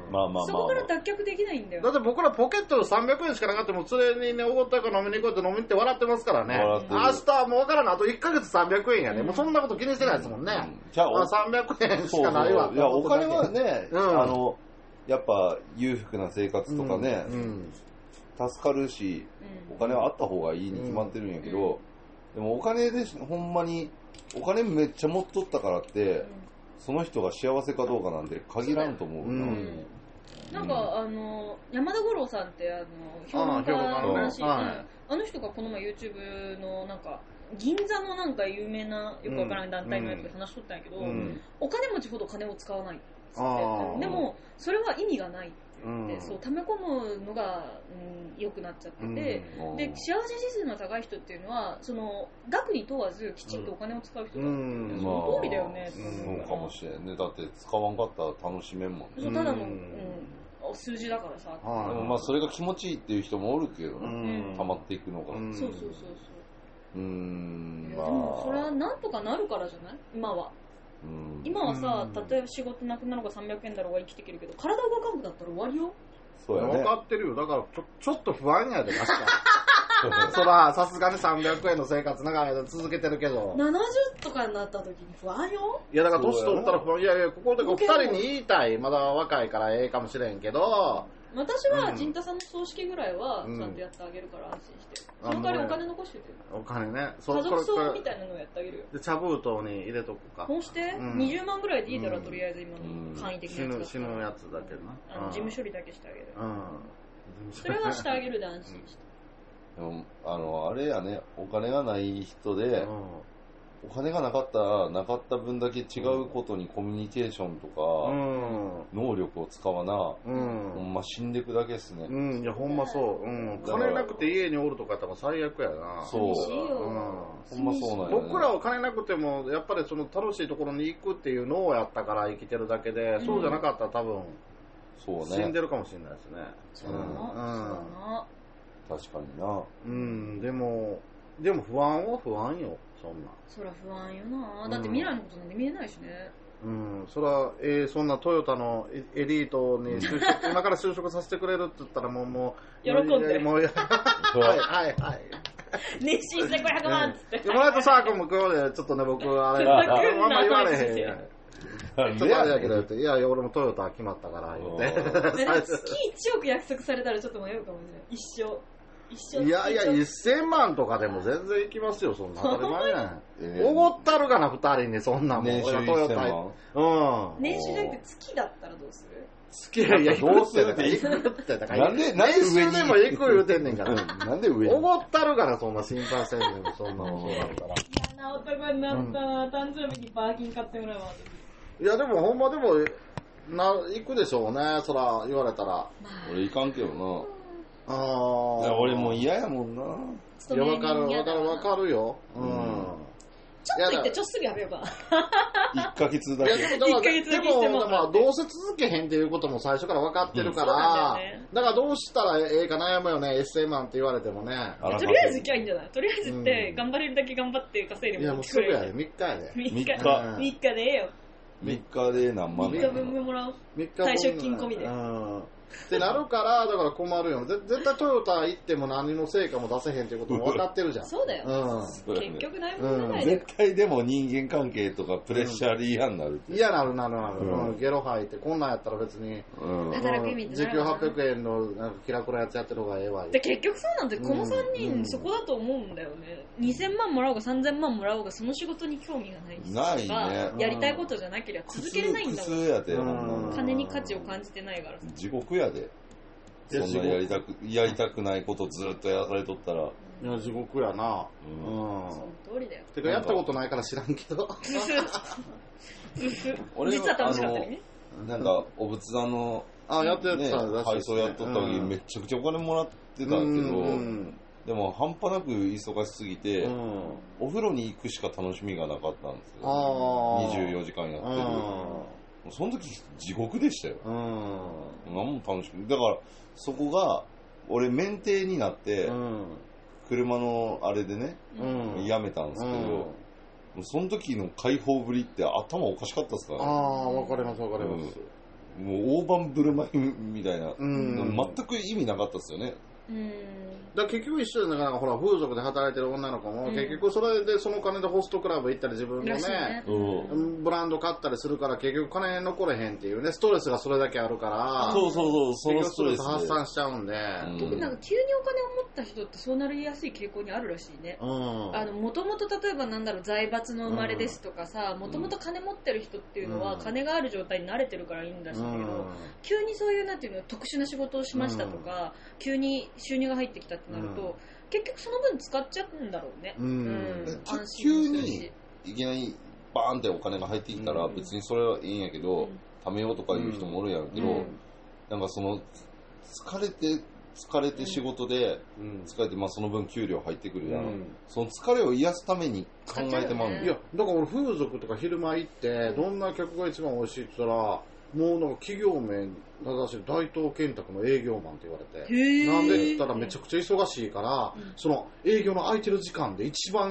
Speaker 2: まあまあまあ、そこから脱却できないんだよ。
Speaker 3: だって僕らポケットさんびゃくえんしかなかったらもう連れにねおごったから飲みに行こうって飲みに行って笑ってますからね。明日はもう分からん、あといっかげつさんびゃくえんやね、うん、もうそんなこと気にしてないですもんね、うん、じゃあ、まあ、さんびゃくえんしかないわ。
Speaker 1: そうそう、いやお金はね、うん、あのやっぱ裕福な生活とかね、うんうん、助かるし、うん、お金はあった方がいいに決まってるんやけど、うんうん、でもお金でほんまにお金めっちゃ持っとったからって、うん、その人が幸せかどうかなんて限らんと思うな、うん、
Speaker 2: なんか、うん、あの山田五郎さんってあの評論家の話、あ, あ, あの人がこの前 YouTube のなんか銀座のなんか有名なよくわからない団体のやつで話しとったんやけど、うん、お金持ちほど金を使わないって言って、でもそれは意味がないうん、そう溜め込むのが、うん、良くなっちゃってて、うん、で幸せ指数の高い人っていうのはその額に問わずきちんとお金を使う人だって、うん、その通りだよね、
Speaker 1: うん、そうかもしれんね。だって使わんかったら楽しめんもんね。
Speaker 2: そうただの、うん、数字だからさ、
Speaker 1: でもまあそれが気持ちいいっていう人もおるけどね、うん、溜まっていくのが、
Speaker 2: うん、そうそうそうそう
Speaker 1: うーん、
Speaker 2: まあ、でもそれはなんとかなるからじゃない今は。うん、今はさ、例えば仕事なくなるがさんびゃくえんだろうが生きていけるけど、体動かんくだったら終わりよ。
Speaker 1: そうやね。
Speaker 3: 分かってるよ。だからちょちょっと不安やで、明日。 そら、さすがにさんびゃくえんの生活長い間続けてるけど。
Speaker 2: ななじゅうとかになった時に不安よ。
Speaker 3: いや、だから年取ったら不安。いやいや、ここでふたりに言いたい。まだ若いからええかもしれんけど。
Speaker 2: 私は、陣太さんの葬式ぐらいは、ちゃんとやってあげるから安心して。その代わりお金残してて。
Speaker 3: お金ね。
Speaker 2: 家族葬みたいなのをやってあげるよ。
Speaker 3: で、茶封筒に入れとくか。
Speaker 2: こうして、にじゅうまんぐらいでいいだろ、とりあえず今の簡易的なやつだったら。
Speaker 3: 死ぬやつだけな。
Speaker 2: あの、事務処理だけしてあげる。
Speaker 3: うん。
Speaker 2: それはしてあげるで安心して。
Speaker 1: でも、あの、あれやね、お金がない人で、お金がなかったら、なかった分だけ違うことにコミュニケーションとか、能力を使わな、ほんま死んでくだけですね。
Speaker 3: うん、いや、ほんまそう。うん。金なくて家におるとかやったら最悪やな。
Speaker 1: そう。ほんまそうなんや。
Speaker 3: 僕らは金なくても、やっぱりその楽しいところに行くっていう脳やったから生きてるだけで、そうじゃなかったら多分、そうね。死んでるかもしれないですね。
Speaker 2: そうな。そうな。
Speaker 1: 確かにな。
Speaker 3: うん、でも、でも不安は不安よ、そんな。
Speaker 2: そら不安よな。だって未来のことなんて見えないしね。
Speaker 3: うん、そら、えー、そんなトヨタのエリートに就職今から就職させてくれるって言ったらもう、もう、
Speaker 2: 喜んで。
Speaker 3: もうはいはいはい。
Speaker 2: 年収せんごひゃくまんっつって。
Speaker 3: もらえたサークルも今日で、ちょっとね、僕、あれ、あんま言われへんやん。ちょっとあれやけど、いやいや、俺もトヨタ決まったから、言って。
Speaker 2: 月いちおく約束されたらちょっと迷うかもしれない。一生。一生
Speaker 3: いやいや、せんまんとかでも全然行きますよ、そんな。当たり前やん。おごったるかな、二人に、そんなもん。
Speaker 1: 年収いっせんまん。
Speaker 2: うん。年収じゃなくて月だったらどうする？
Speaker 3: 月いや、どうするって行くって。
Speaker 1: なんで、なんで
Speaker 3: 上にでも行く言うてんねんから。
Speaker 1: なんで上に
Speaker 3: おごったるから、そんな心配せんねん、そんなもんそうなったら。
Speaker 2: 嫌な男になったな、誕生日にバーキン買ってもらうわ。
Speaker 3: いや、でもほんまでも、な、行くでしょうね、そら、言われたら。
Speaker 1: 俺行かんけどな。
Speaker 3: ああ。
Speaker 1: 俺もう嫌やもんな。
Speaker 3: いや、わかる、わかる、わかるよ。うん。
Speaker 2: ちょっと行って、ちょっすぐやめようか。
Speaker 1: いっかげつだけ。
Speaker 3: いや、でも、でも、まあ、どうせ続けへんっていうことも最初から分かってるから、だからどうしたらええか悩むよね、エッセイマンって言われてもね。
Speaker 2: とりあえず行きゃいいんじゃない？とりあえずって、頑張れるだけ頑張って稼いでも
Speaker 3: いや、もうすぐやで、みっかやで。
Speaker 2: みっか。みっかでええよ。
Speaker 1: みっかで何万
Speaker 2: みっかぶんもらおう。退職金込みで。
Speaker 3: ってなるから、だから困るよ。絶対トヨタ行っても何の成果も出せへんっていうことも分かってるじゃん。
Speaker 2: そうだよ。うん、結局何も出ない、
Speaker 1: うん、絶対でも人間関係とかプレッシャーで嫌になる。
Speaker 3: 嫌、うん、なるなるなる、うん。ゲロ吐いて、こんなんやったら別に、
Speaker 2: うん、働く意味って
Speaker 3: 時給はっぴゃくえんのなんか気楽なやつやってる方がええわ。
Speaker 2: で、結局そうなんて、このさんにん、うん、そこだと思うんだよね。にせんまんもらおうがさんぜんまんもらおうが、その仕事に興味がないし。
Speaker 1: ないね。
Speaker 2: やりたいことじゃなければ続けれないんだもん。
Speaker 1: 苦痛やで、
Speaker 2: うん、金に価値を感じてないからさ。
Speaker 1: 地獄やで。そんなやりたく、やりたくないことずっとやられとったら。
Speaker 3: いや、地獄やな。
Speaker 2: うん。その通りだよ。
Speaker 3: てか、やったことないから知らんけど。
Speaker 2: 俺実は楽しかったりね。
Speaker 1: なんか、お仏壇の、
Speaker 3: あ、やってた
Speaker 1: んだ。配送やっとった時、めちゃくちゃお金もらってたけど、でも半端なく忙しすぎて、お風呂に行くしか楽しみがなかったんですよ。にじゅうよじかんやってる。その時地獄でしたよ。うん。何も楽しくない。だから、そこが、俺、免停になって、うん、車のあれでね、うん、やめたんですけど、うん、その時の解放ぶりって頭おかしかったですからね。
Speaker 3: ああ、わかりますわかります。
Speaker 1: うん、もう大盤振る舞いみたいな、うん、全く意味なかったですよね。
Speaker 2: うん、
Speaker 3: だから結局一緒で、なんかほら風俗で働いてる女の子も、うん、結局それでその金でホストクラブ行ったり自分のね、ねうん、ブランド買ったりするから結局金残れへんっていうね、ストレスがそれだけあるから、
Speaker 1: そうそうそう、そのストレス
Speaker 3: 発散しちゃうんで、
Speaker 2: 結局なんか急にお金を持った人ってそうなりやすい傾向にあるらしいね。もともと例えばなんだろう、財閥の生まれですとかさ、もともと金持ってる人っていうのは、うん、金がある状態に慣れてるからいいんだしいんだけど、うん、急にそういうなんていうの特殊な仕事をしましたとか、うん、急に収入が入ってきたってなると、うん、結局その分使っちゃうんだろうね。うんうん、
Speaker 1: 急にいきなりバーンってお金が入ってきたら別にそれはいいんやけど、うん、貯めようとかいう人もおるやんけど、うん、なんかその疲れて疲れて仕事で疲れて、まあその分給料入ってくるやん、うん、その疲れを癒すために考えてまうんだよ、
Speaker 3: ね、いやだから俺風俗とか昼間行ってどんな客が一番美味しいって言ったらもうなんか企業名正しい大東建託の営業マンって言われて、なんでって言ったらめちゃくちゃ忙しいから、うん、その営業の空いてる時間で一番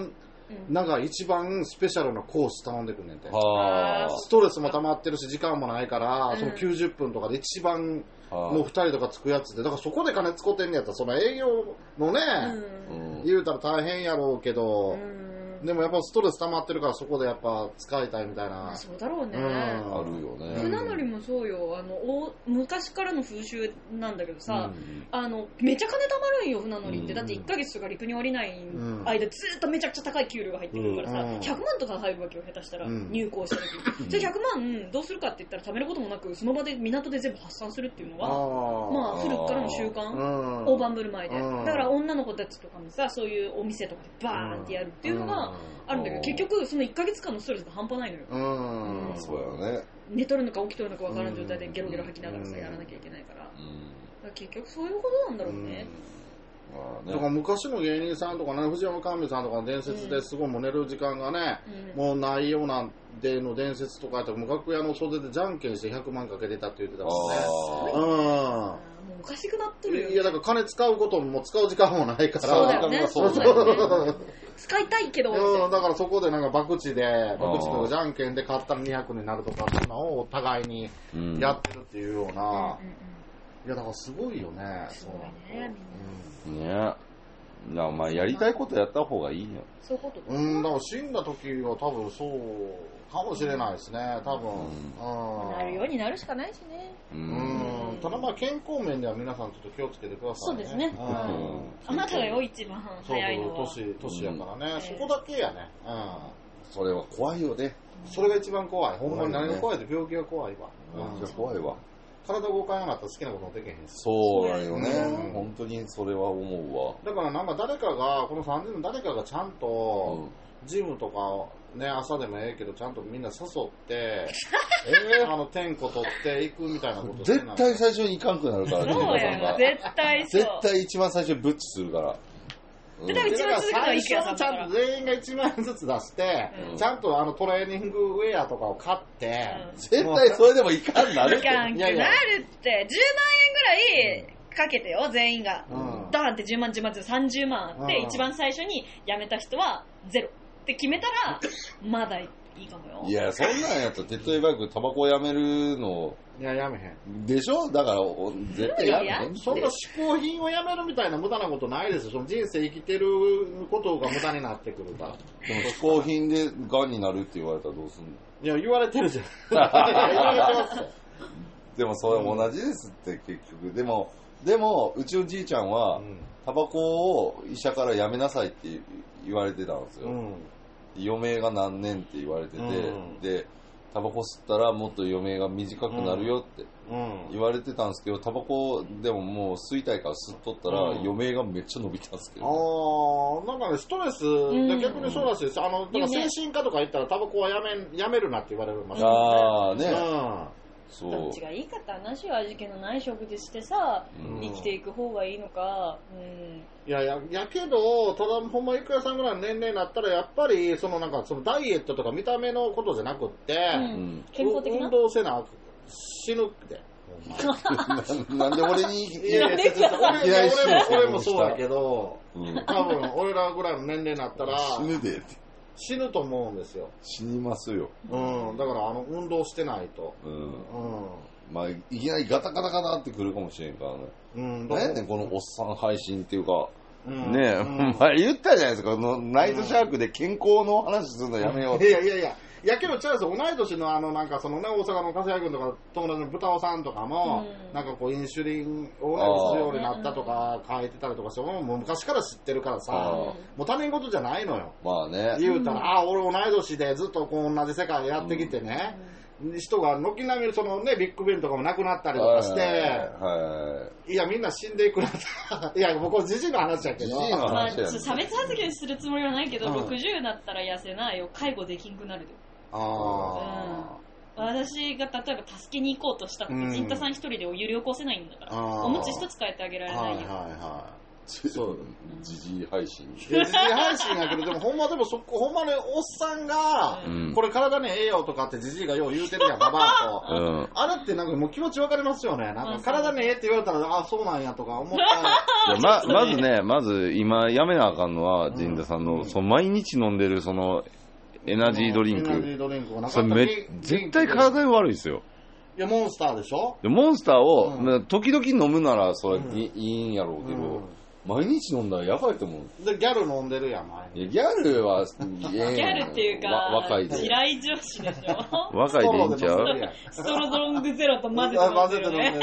Speaker 3: うん、なんか一番スペシャルなコース頼んでくんねんて。ストレスも溜まってるし時間もないから、うん、そのきゅうじゅっぷんとかで一番もうふたりとかつくやつで、だからそこで金使ってんねやったらその営業のね、うん、言うたら大変やろうけど、うんでもやっぱストレス溜まってるからそこでやっぱ使いたいみたいな。
Speaker 2: そうだろうね。
Speaker 1: うん、あるよね。
Speaker 2: 船乗りもそうよ。あのお昔からの風習なんだけどさ、うん、あのめっちゃ金貯まるんよ船乗りって、うん、だっていっかげつとか陸に降りない間、うん、ずっとめちゃくちゃ高い給料が入ってくるからさ、うん、ひゃくまんとか入るわけよ下手したら、うん、入港した時に。じゃあひゃくまんどうするかって言ったら貯めることもなくその場で港で全部発散するっていうのはまあ古くからの習慣、大盤振る舞いで。だから女の子たちとかもさそういうお店とかでバーンってやるっていうのがあるんだけど、結局そのいっかげつかんのストレスが半端ないのよ。
Speaker 1: うん、うん、そうよね。
Speaker 2: 寝とるのか起きとるのか分からん状態でゲロゲロ吐きながらさやらなきゃいけないから、うん、だから結局そういうことなんだろうね。
Speaker 3: うんまあね、だから昔の芸人さんとかね、藤山寛美さんとかの伝説ですごいもう寝る時間がね、うん、もうないようなでの伝説とかやったらもう楽屋の袖でじゃんけんしてひゃくまんかけてたって言ってたもんね。
Speaker 2: うん。もうおかしくなってるよ、ね。
Speaker 3: いやだから金使うことも使う時間もないから。
Speaker 2: そうだよね。そうだよね。使いたいけど。
Speaker 3: うん、だからそこでなんか博打で、博打とかじゃんけんで買ったらにひゃくになるとかっていうのをお互いにやってるっていうような。うんうんうん、いやだからすごいよね。
Speaker 2: すごいね、
Speaker 1: みんな。ねいやまあやりたいことやった方がいいよ。
Speaker 2: そういうこと
Speaker 3: うん、だから死んだ時は多分そうかもしれないですね、多分。
Speaker 2: うん、なるようになるしかないしね。
Speaker 3: うん。ただまあ健康面では皆さんちょっと気をつけてくださいね。
Speaker 2: そうですね。うん。あなたがよ一番早いのは。
Speaker 3: そうそう、年、年やからね、うん。そこだけやね。うん。
Speaker 1: それは怖いよね。
Speaker 3: それが一番怖い。ほんまに何が怖いって病気が怖いわ。
Speaker 1: うん。怖いわ。
Speaker 3: 体動かんようになったら好きなこともできへんし。
Speaker 1: そうだよね、うん。本当にそれは思うわ。
Speaker 3: だからなんか誰かが、このさんにんの誰かがちゃんと、ジムとか、ね、朝でもええけど、ちゃんとみんな誘って、えー、あの、点呼取っていくみたいなこと
Speaker 1: 絶対最初に行かんくなるからね。
Speaker 2: そうや、絶対そう。
Speaker 1: 絶対一番最初にブッチするから。
Speaker 2: うん、だから一番続くのは
Speaker 3: 最初ちゃんと全員がいちまんえんずつ出して、うん、ちゃんとあのトレーニングウェアとかを買って、
Speaker 1: うん、絶対それでもいかんなる
Speaker 2: って。いかんくなるって。じゅうまんえんぐらいかけてよ、全員が。うん、ドーンってじゅうまん、じゅうまん、さんじゅうまんあって、うん、一番最初に辞めた人はゼロって決めたら、まだいいかもよ。
Speaker 1: いや、そんなんやったら手っ取り早くタバコをやめるの。
Speaker 3: いや、やめへん。
Speaker 1: でしょだから、絶対やめへん。
Speaker 3: そんな嗜好品をやめるみたいな無駄なことないですよ。その人生生きてることが無駄になってくるから。
Speaker 1: でも嗜好品で癌になるって言われたらどうすんの？
Speaker 3: いや、言われてるじゃん。言われてますよ。
Speaker 1: でもそれ同じですって結局。でも、でも、うちのじいちゃんは、タバコを医者からやめなさいって言われてたんですよ。うん、余命が何年って言われてて、うん、で、タバコ吸ったらもっと余命が短くなるよって言われてたんですけど、タバコでももう吸いたいから吸っとったら余命がめっちゃ伸びたんですけど、ね、
Speaker 3: ああ、なんかね、ストレスで逆にそうらしいです。あの、だから精神科とか行ったらタバコはやめ、やめるなって言われますね。
Speaker 1: ああ、ね。
Speaker 3: うん
Speaker 2: そうどっちがいいかって話は味気のない食事してさ、うん、生きていく方がいいのか、うん、
Speaker 3: いやいややけどただほんまいくらさんぐらいの年齢になったらやっぱりそのなんかそのダイエットとか見た目のことじゃなくって、うん、
Speaker 2: 健康的な
Speaker 3: 運動せな死ぬって
Speaker 1: な, なんで俺に
Speaker 3: いやいや俺も俺もそうだけど、うん、多分俺らぐらいの年齢になったら
Speaker 1: 死ぬでって
Speaker 3: 死ぬと思うんですよ。
Speaker 1: 死にますよ。
Speaker 3: うん。だからあの運動してないと。うん。うん。
Speaker 1: まあいきなりガタガタガタってくるかもしれんからね。うん。何やねんこのおっさん配信っていうか。うん、ねえ、うん、まあ言ったじゃないですか。のナイトシャークで健康の話するのやめようって。
Speaker 3: いやいやいや。やけどちゃうですよ。同い年のあのなんかそのね大阪の笠谷君とか友達の豚尾さんとかも、うん、なんかこうインシュリンをね打つようになったとか書いてたりとかしてもう昔から知ってるからさ、もう他人事じゃないのよ。
Speaker 1: まあね。
Speaker 3: 言うたら、うん、ああ俺同い年でずっとこう同じ世界でやってきてね。うん、人が軒並みそのねビッグベンとかもなくなったりとかして、はい、いやみんな死んでいくなといや僕はジジイの話やけど、
Speaker 1: ジジイの話や、ね、
Speaker 2: まあ、差別発言するつもりはないけど、うん、ろくじゅうになったら痩せないよ介護できんくなるよ。あうん、私が例えば助けに行こうとしたって陣太さん一人でお湯量こせないんだから、おむつ一つ変えてあげられないよ。はいはいは
Speaker 1: そう。時事配信。
Speaker 3: 時事配信やけど、でもほんまでもそこ、ほんまね、おっさんが、うん、これ体にええよとかってじじいがよう言うてるやん、ババアと。うん、あれってなんかもう気持ちわかりますよね。なんか体にええって言われたら、あ、そうなんやとか思ったら。
Speaker 1: ま、まずね、まず今やめなあかんのは、陣田さんの、うん、その毎日飲んでるその、エナジードリンク。エナジードリンクをなかったそれめ絶対体に悪いですよ。
Speaker 3: いや、モンスターでしょ？
Speaker 1: モンスターを、うん、時々飲むならそれ、うん、いいんやろうけど、うん、毎日飲んだらやばいと思う。
Speaker 3: で、ギャル飲んでるやん、
Speaker 1: 毎日。ギャルは、
Speaker 2: ギャルっていうか、若いで。嫌い女子でしょ？
Speaker 1: 若いでいいんちゃう？
Speaker 2: ストロドロングゼロと混ぜて飲んでる、ね。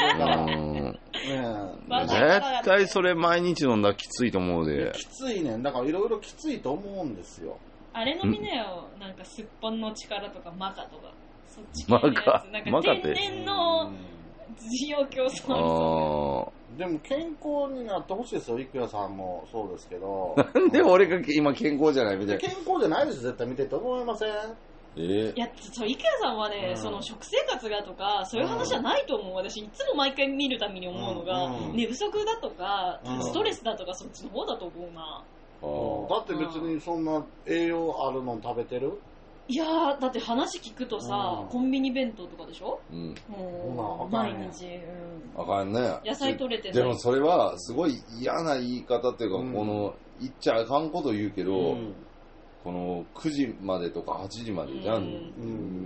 Speaker 1: うん。絶対それ毎日飲んだらきついと思うで。
Speaker 3: きついねん。だからいろいろきついと思うんですよ。
Speaker 2: あれ飲みなよ。なんかすっぽんの力とかマカとか。そっち系のやつ。なんか天然の需要競争ありそ
Speaker 3: う。でも健康になってほしいですよ、郁也さんもそうですけど。
Speaker 1: なんで俺が今健康じゃないみたいな。
Speaker 3: 健康じゃないです、絶対見てて思いません？
Speaker 2: えー、いや、そう、郁也さんはね、うん、その食生活がとか、そういう話じゃないと思う。私、いつも毎回見るたびに思うのが、うんうん、寝不足だとか、うん、ストレスだとか、そっちの方だと思うな。
Speaker 3: うん、だって別にそんな栄養あるの食べてる？
Speaker 2: いやー、だって話聞くとさ、うん、コンビニ弁当とかでしょ？うん。もう、毎日、
Speaker 1: うん。あかんね。
Speaker 2: 野菜取れてない。
Speaker 1: でもそれは、すごい嫌な言い方っていうか、うん、この、言っちゃあかんこと言うけど、うん、このくじまでとかはちじまでじゃん、うん、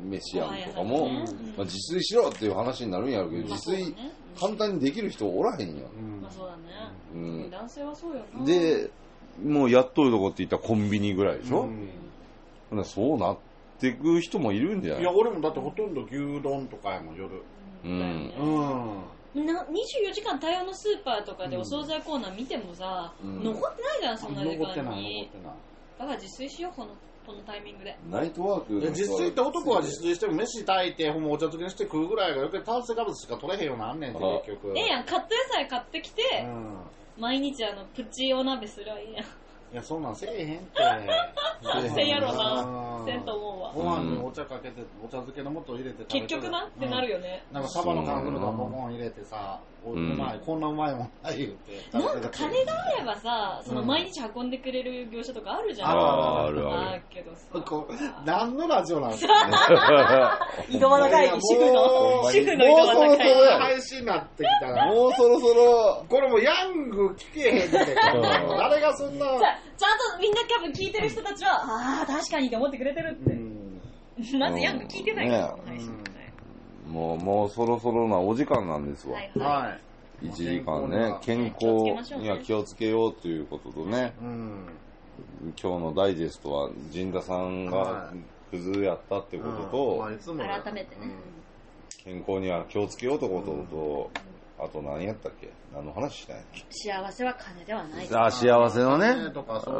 Speaker 1: 飯やんとかも、うん、まあ、自炊しろっていう話になるんやろうけど、自炊簡単にできる人おらへんやん。
Speaker 2: うん、まあそうだね。うん、男性はそうよな。
Speaker 1: で、もうやっとるとこって言ったらコンビニぐらいでしょ？うん、そうなっていく人もいるんじゃない？
Speaker 3: いや、俺もだってほとんど牛丼とかやもん、夜。うん。
Speaker 2: うん。なにじゅうよじかん対応のスーパーとかでお惣菜コーナー見てもさ、うん、残ってないじゃん、そんな時間に。残ってない、残ってない。だから自炊しよう、この、このタイミングで。
Speaker 1: ナイトワーク
Speaker 3: 自炊って男は自炊しても飯炊いて、ほんまお茶漬けにして食うぐらいがよく炭水化物しか取れへんようなんねんって結局。
Speaker 2: ええやん、カット野菜買ってきて、うん、毎日あの、プチお鍋すりゃいいやん。
Speaker 3: いや、そんなんせえへんって。
Speaker 2: せんやろな。せんと思うわ。
Speaker 3: ご飯にお茶かけて、お茶漬けの素入れて食べて。
Speaker 2: 結局なってなるよね。
Speaker 3: なんかサバの缶詰のボコン入れてさ、うまい、こんなうまいもんない言うて。
Speaker 2: なんか金があればさ、その毎日運んでくれる業者とかあるじゃん。
Speaker 1: ああるある。
Speaker 2: けどさ。
Speaker 3: 何のラジオなんですか？
Speaker 2: 井戸端会議、主婦の。主婦の井戸端会議。
Speaker 3: 配信になってきたら。
Speaker 1: もうそろそろ。
Speaker 3: これもうヤング聞けへんって。誰がそんな。
Speaker 2: ちゃんとみんな多分聞いてる人たちは、ああ、確かにって思ってくれてるって。うん、まずヤング聞いてないから、ね、
Speaker 1: もう、もうそろそろなお時間なんですわ。はい、はい。いちじかんね、健康には気をつけようということとね、うん、今日のダイジェストは、陣田さんがクズやったってことと、
Speaker 2: はいうん、改めてね、
Speaker 1: 健康には気をつけようってことと、うんあと何やったっけ？何の話したんやっけ？
Speaker 2: 幸せは金ではない。
Speaker 1: あ、幸せのね。
Speaker 3: とかそういう、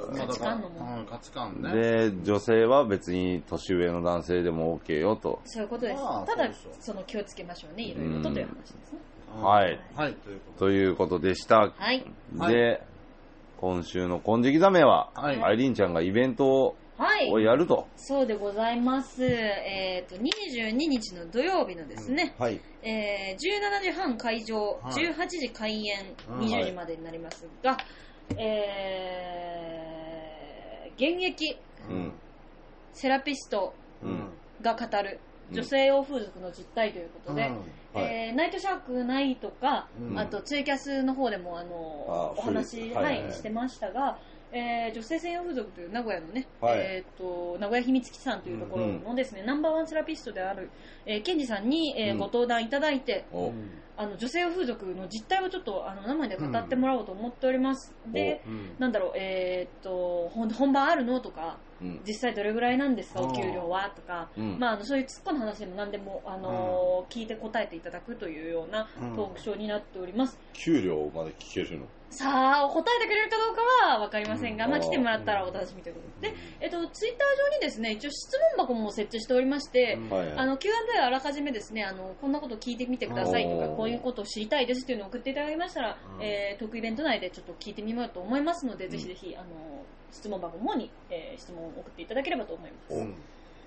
Speaker 2: うん、価値観のもの。
Speaker 3: 価値観ね。
Speaker 1: で、女性は別に年上の男性でも OK よと。
Speaker 2: そういうことです。ただ、その気をつけましょうね。いろいろとという話ですね。
Speaker 1: はい。
Speaker 3: はい。
Speaker 1: ということでした。
Speaker 2: はい。
Speaker 1: で、今週の金色ザメは、アイリーンちゃんがイベントをはい、をやると。
Speaker 2: そうでございます。えっ、ー、と、にじゅうににちの土曜日のですね、うんはい、えー、じゅうしちじはん開場、はい、じゅうはちじ開演、にじゅうじまでになりますが、はい、えー、現役、うん、セラピストが語る女性用風俗の実態ということで、うんはいえー、ナイトシャークナイとか、うん、あとツイキャスの方でもあのあお話、はいはいはい、してましたが、えー、女性専用風俗という名古屋のね、はい、えー、と名古屋秘密基地さんというところのですね、うん、ナンバーワンセラピストである、えー、ケンジさんに、えー、ご登壇いただいて、うん、あの女性用風俗の実態をちょっとあの生で語ってもらおうと思っております、うん、で、うん、なんだろう、えー、と本番あるのとか、うん、実際どれぐらいなんですかお給料はとか、うんまあ、あのそういう突っ込んだ話でも何でも、あのー、聞いて答えていただくというようなトークショーになっております、
Speaker 1: 給料まで聞けるの
Speaker 2: さあ、答えてくれるかどうかは分かりませんが、うん、まあ来てもらったらお楽しみということで、で、えっと、ツイッター上にですね、一応質問箱も設置しておりまして、うん、あの、キューアンドエー あらかじめですね、あの、こんなこと聞いてみてくださいとか、こういうことを知りたいですっていうのを送っていただきましたら、うん、えー、トークイベント内でちょっと聞いてみようと思いますので、うん、ぜひぜひ、あの、質問箱の方に、えー、質問を送っていただければと思います。うん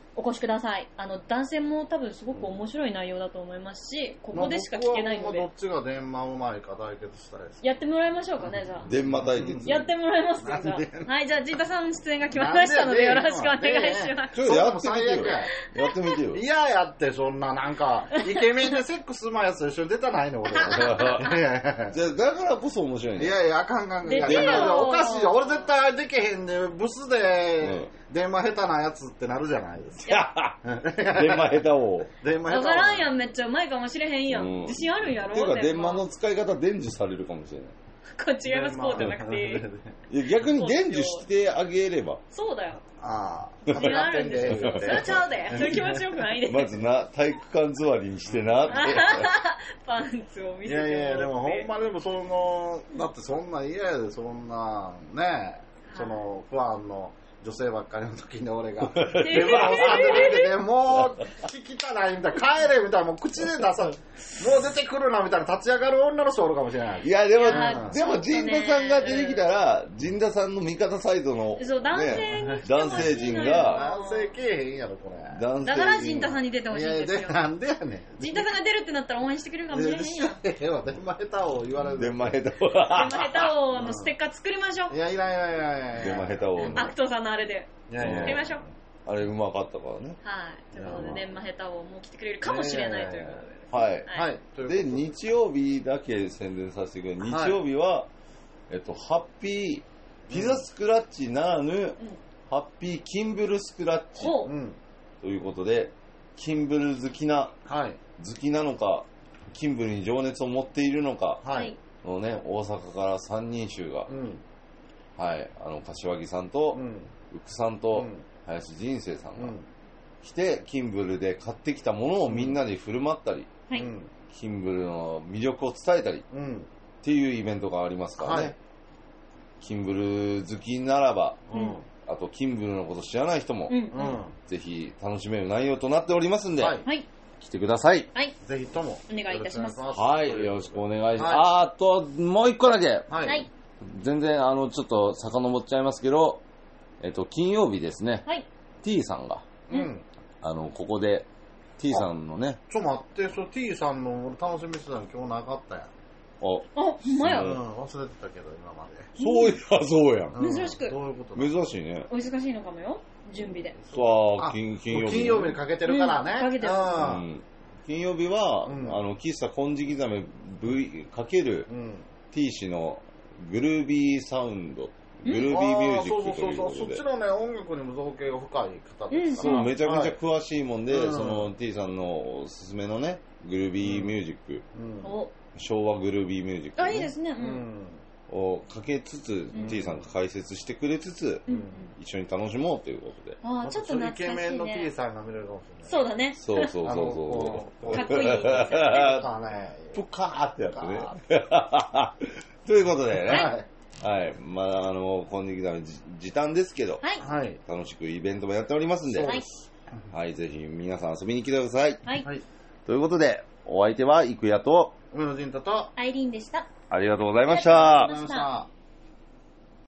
Speaker 2: お越しください。あの、男性も多分すごく面白い内容だと思いますし、ここでしか聞けないので。
Speaker 3: どっちが電話うまいか対決したいです。
Speaker 2: やってもらいましょうかね、じゃあ。
Speaker 1: 電話対決。
Speaker 2: やってもらいますよ、じゃあ。はい、じゃあ、ジンタさん出演が決まりましたので、よろしくお願いします。
Speaker 1: ちょっとやってみてよ。やってみてよ。
Speaker 3: いややって、そんな、なんか、イケメンでセックスうまいやつと一緒に出たないの、俺。じゃあ、
Speaker 1: だからこそ面白いね。
Speaker 3: いやいや、あかんあかん。いやいや、おかしいよ。俺絶対できへんで、ブスで、電話下手なやつってなるじゃないですか。
Speaker 1: 電話下手を。
Speaker 3: 電話下手。
Speaker 2: わからんやん、めっちゃうまいかもしれへんやん。うん、自信あるんやろ。
Speaker 1: ていうか、電話の使い方伝授されるかもしれない。
Speaker 2: これ違います、こうじゃなくて。
Speaker 1: いや、逆に伝授してあげれば。
Speaker 2: そうだよ。
Speaker 3: ああ。
Speaker 2: 自信あるんでしょ。それはちゃうで。それ気持ちよくないで。
Speaker 1: まずな、体育館座りにしてなって。
Speaker 2: パンツを見せてもらって。
Speaker 3: いやいや、でもほんまでもその、だってそんな嫌やで、そんな、ね、その、不安の。女性ばっかりの時に俺が手ぶらを触ってきてね、もう聞きたないみたいな、帰れみたいな、もう口で出さ、もう出てくるなみたいな、立ち上がる女の人おるかもしれない。
Speaker 1: いやでも、でも陣田さんが出てきたら、陣田さんの味方サイドの、
Speaker 2: そう男性
Speaker 1: ね、男性陣が、
Speaker 3: 男性けえへんやろこれ。
Speaker 2: だから陣田さんに出てほしいんですよ。
Speaker 3: いやなんでやねん。
Speaker 2: 陣田さんが出るってなったら応援してくれるかもしれへんよ。
Speaker 3: ええわ、電話下手を言われる。
Speaker 1: 電話下手を。
Speaker 2: 電話下手をのステッカー作りましょう。
Speaker 3: いやいやいやいやいや。
Speaker 1: 電話下手を。
Speaker 2: アクトさんのあれで。やりましょう。
Speaker 1: あれうまかったからね。
Speaker 2: はい。ということで、電話下手をもう来てくれるかもしれないということで。
Speaker 1: はい。はい。で、日曜日だけ宣伝させてくれる。日曜日は、えっと、ハッピー、ピザスクラッチならぬ、ハッピーキンブルスクラッチ。ということで、キンブル好きな、好きなのか、キンブルに情熱を持っているのか、のね、大阪からさんにん衆が、はい、あの、柏木さんと、うん、ウクさんと、うん、林人生さんが来て、キンブルで買ってきたものをみんなで振る舞ったり、うん、キンブルの魅力を伝えたり、うん、っていうイベントがありますからね。はい、キンブル好きならば、うん、あとキンブルのこと知らない人も、うん、ぜひ楽しめる内容となっておりますんで、はい、来てください。
Speaker 2: はい。
Speaker 3: ぜひとも。
Speaker 2: お願いいたします。
Speaker 1: はい、よろしくお願いします。はい、あ, あと、もう一個だけ。
Speaker 2: はい。はい
Speaker 1: 全然、あの、ちょっと遡っちゃいますけど、えっと、金曜日ですね。
Speaker 2: はい。
Speaker 1: T さんが、うん。あの、ここで、T さんのね。
Speaker 3: ちょ、待って、そ T さんの楽しみしてたの今日なかったやん。あ、
Speaker 2: あ、ほんまや。
Speaker 3: うん、忘れてたけど、今まで。
Speaker 1: そういや、そうやん。
Speaker 2: 珍しく。
Speaker 3: どういうこと
Speaker 1: 珍しいね。
Speaker 2: お忙しいのかもよ。準備で。
Speaker 1: さあ、金曜日。
Speaker 3: 金曜日にかけてるからね。
Speaker 2: かけてる。
Speaker 1: 金曜日は、あの、喫茶金色ザメ V かける T 氏のグルービーサウンド、グルービーミュージックということで。そうそうそう、そっちのね、音楽にも造形が深い方ですから。そう、めちゃくちゃ詳しいもんで、はい、その T さんのおすすめのね、グルービーミュージック、うんうん、昭和グルービーミュージック、
Speaker 2: ね、あ、いいですね。うん、
Speaker 1: をかけつつ、うん、T さんが解説してくれつつ、うん、一緒に楽しもうということで。
Speaker 2: ああ、ちょっと懐かしいね。
Speaker 3: イケメンの T さんが見れるかもしれない。
Speaker 2: そうだね。
Speaker 1: そうそうそうそう。
Speaker 2: かっこいい。
Speaker 1: プカーってやってね。ということでね。はいはい。まあ、あの、金色ザメ時短ですけど、はい。楽しくイベントもやっておりますんで、はい。はい、ぜひ皆さん遊びに来てください。
Speaker 2: はい。
Speaker 1: ということで、お相手は、いくやと、
Speaker 3: 上野仁太と、
Speaker 2: アイリーンでした。
Speaker 1: ありがとうございました。
Speaker 2: ありがとうございました。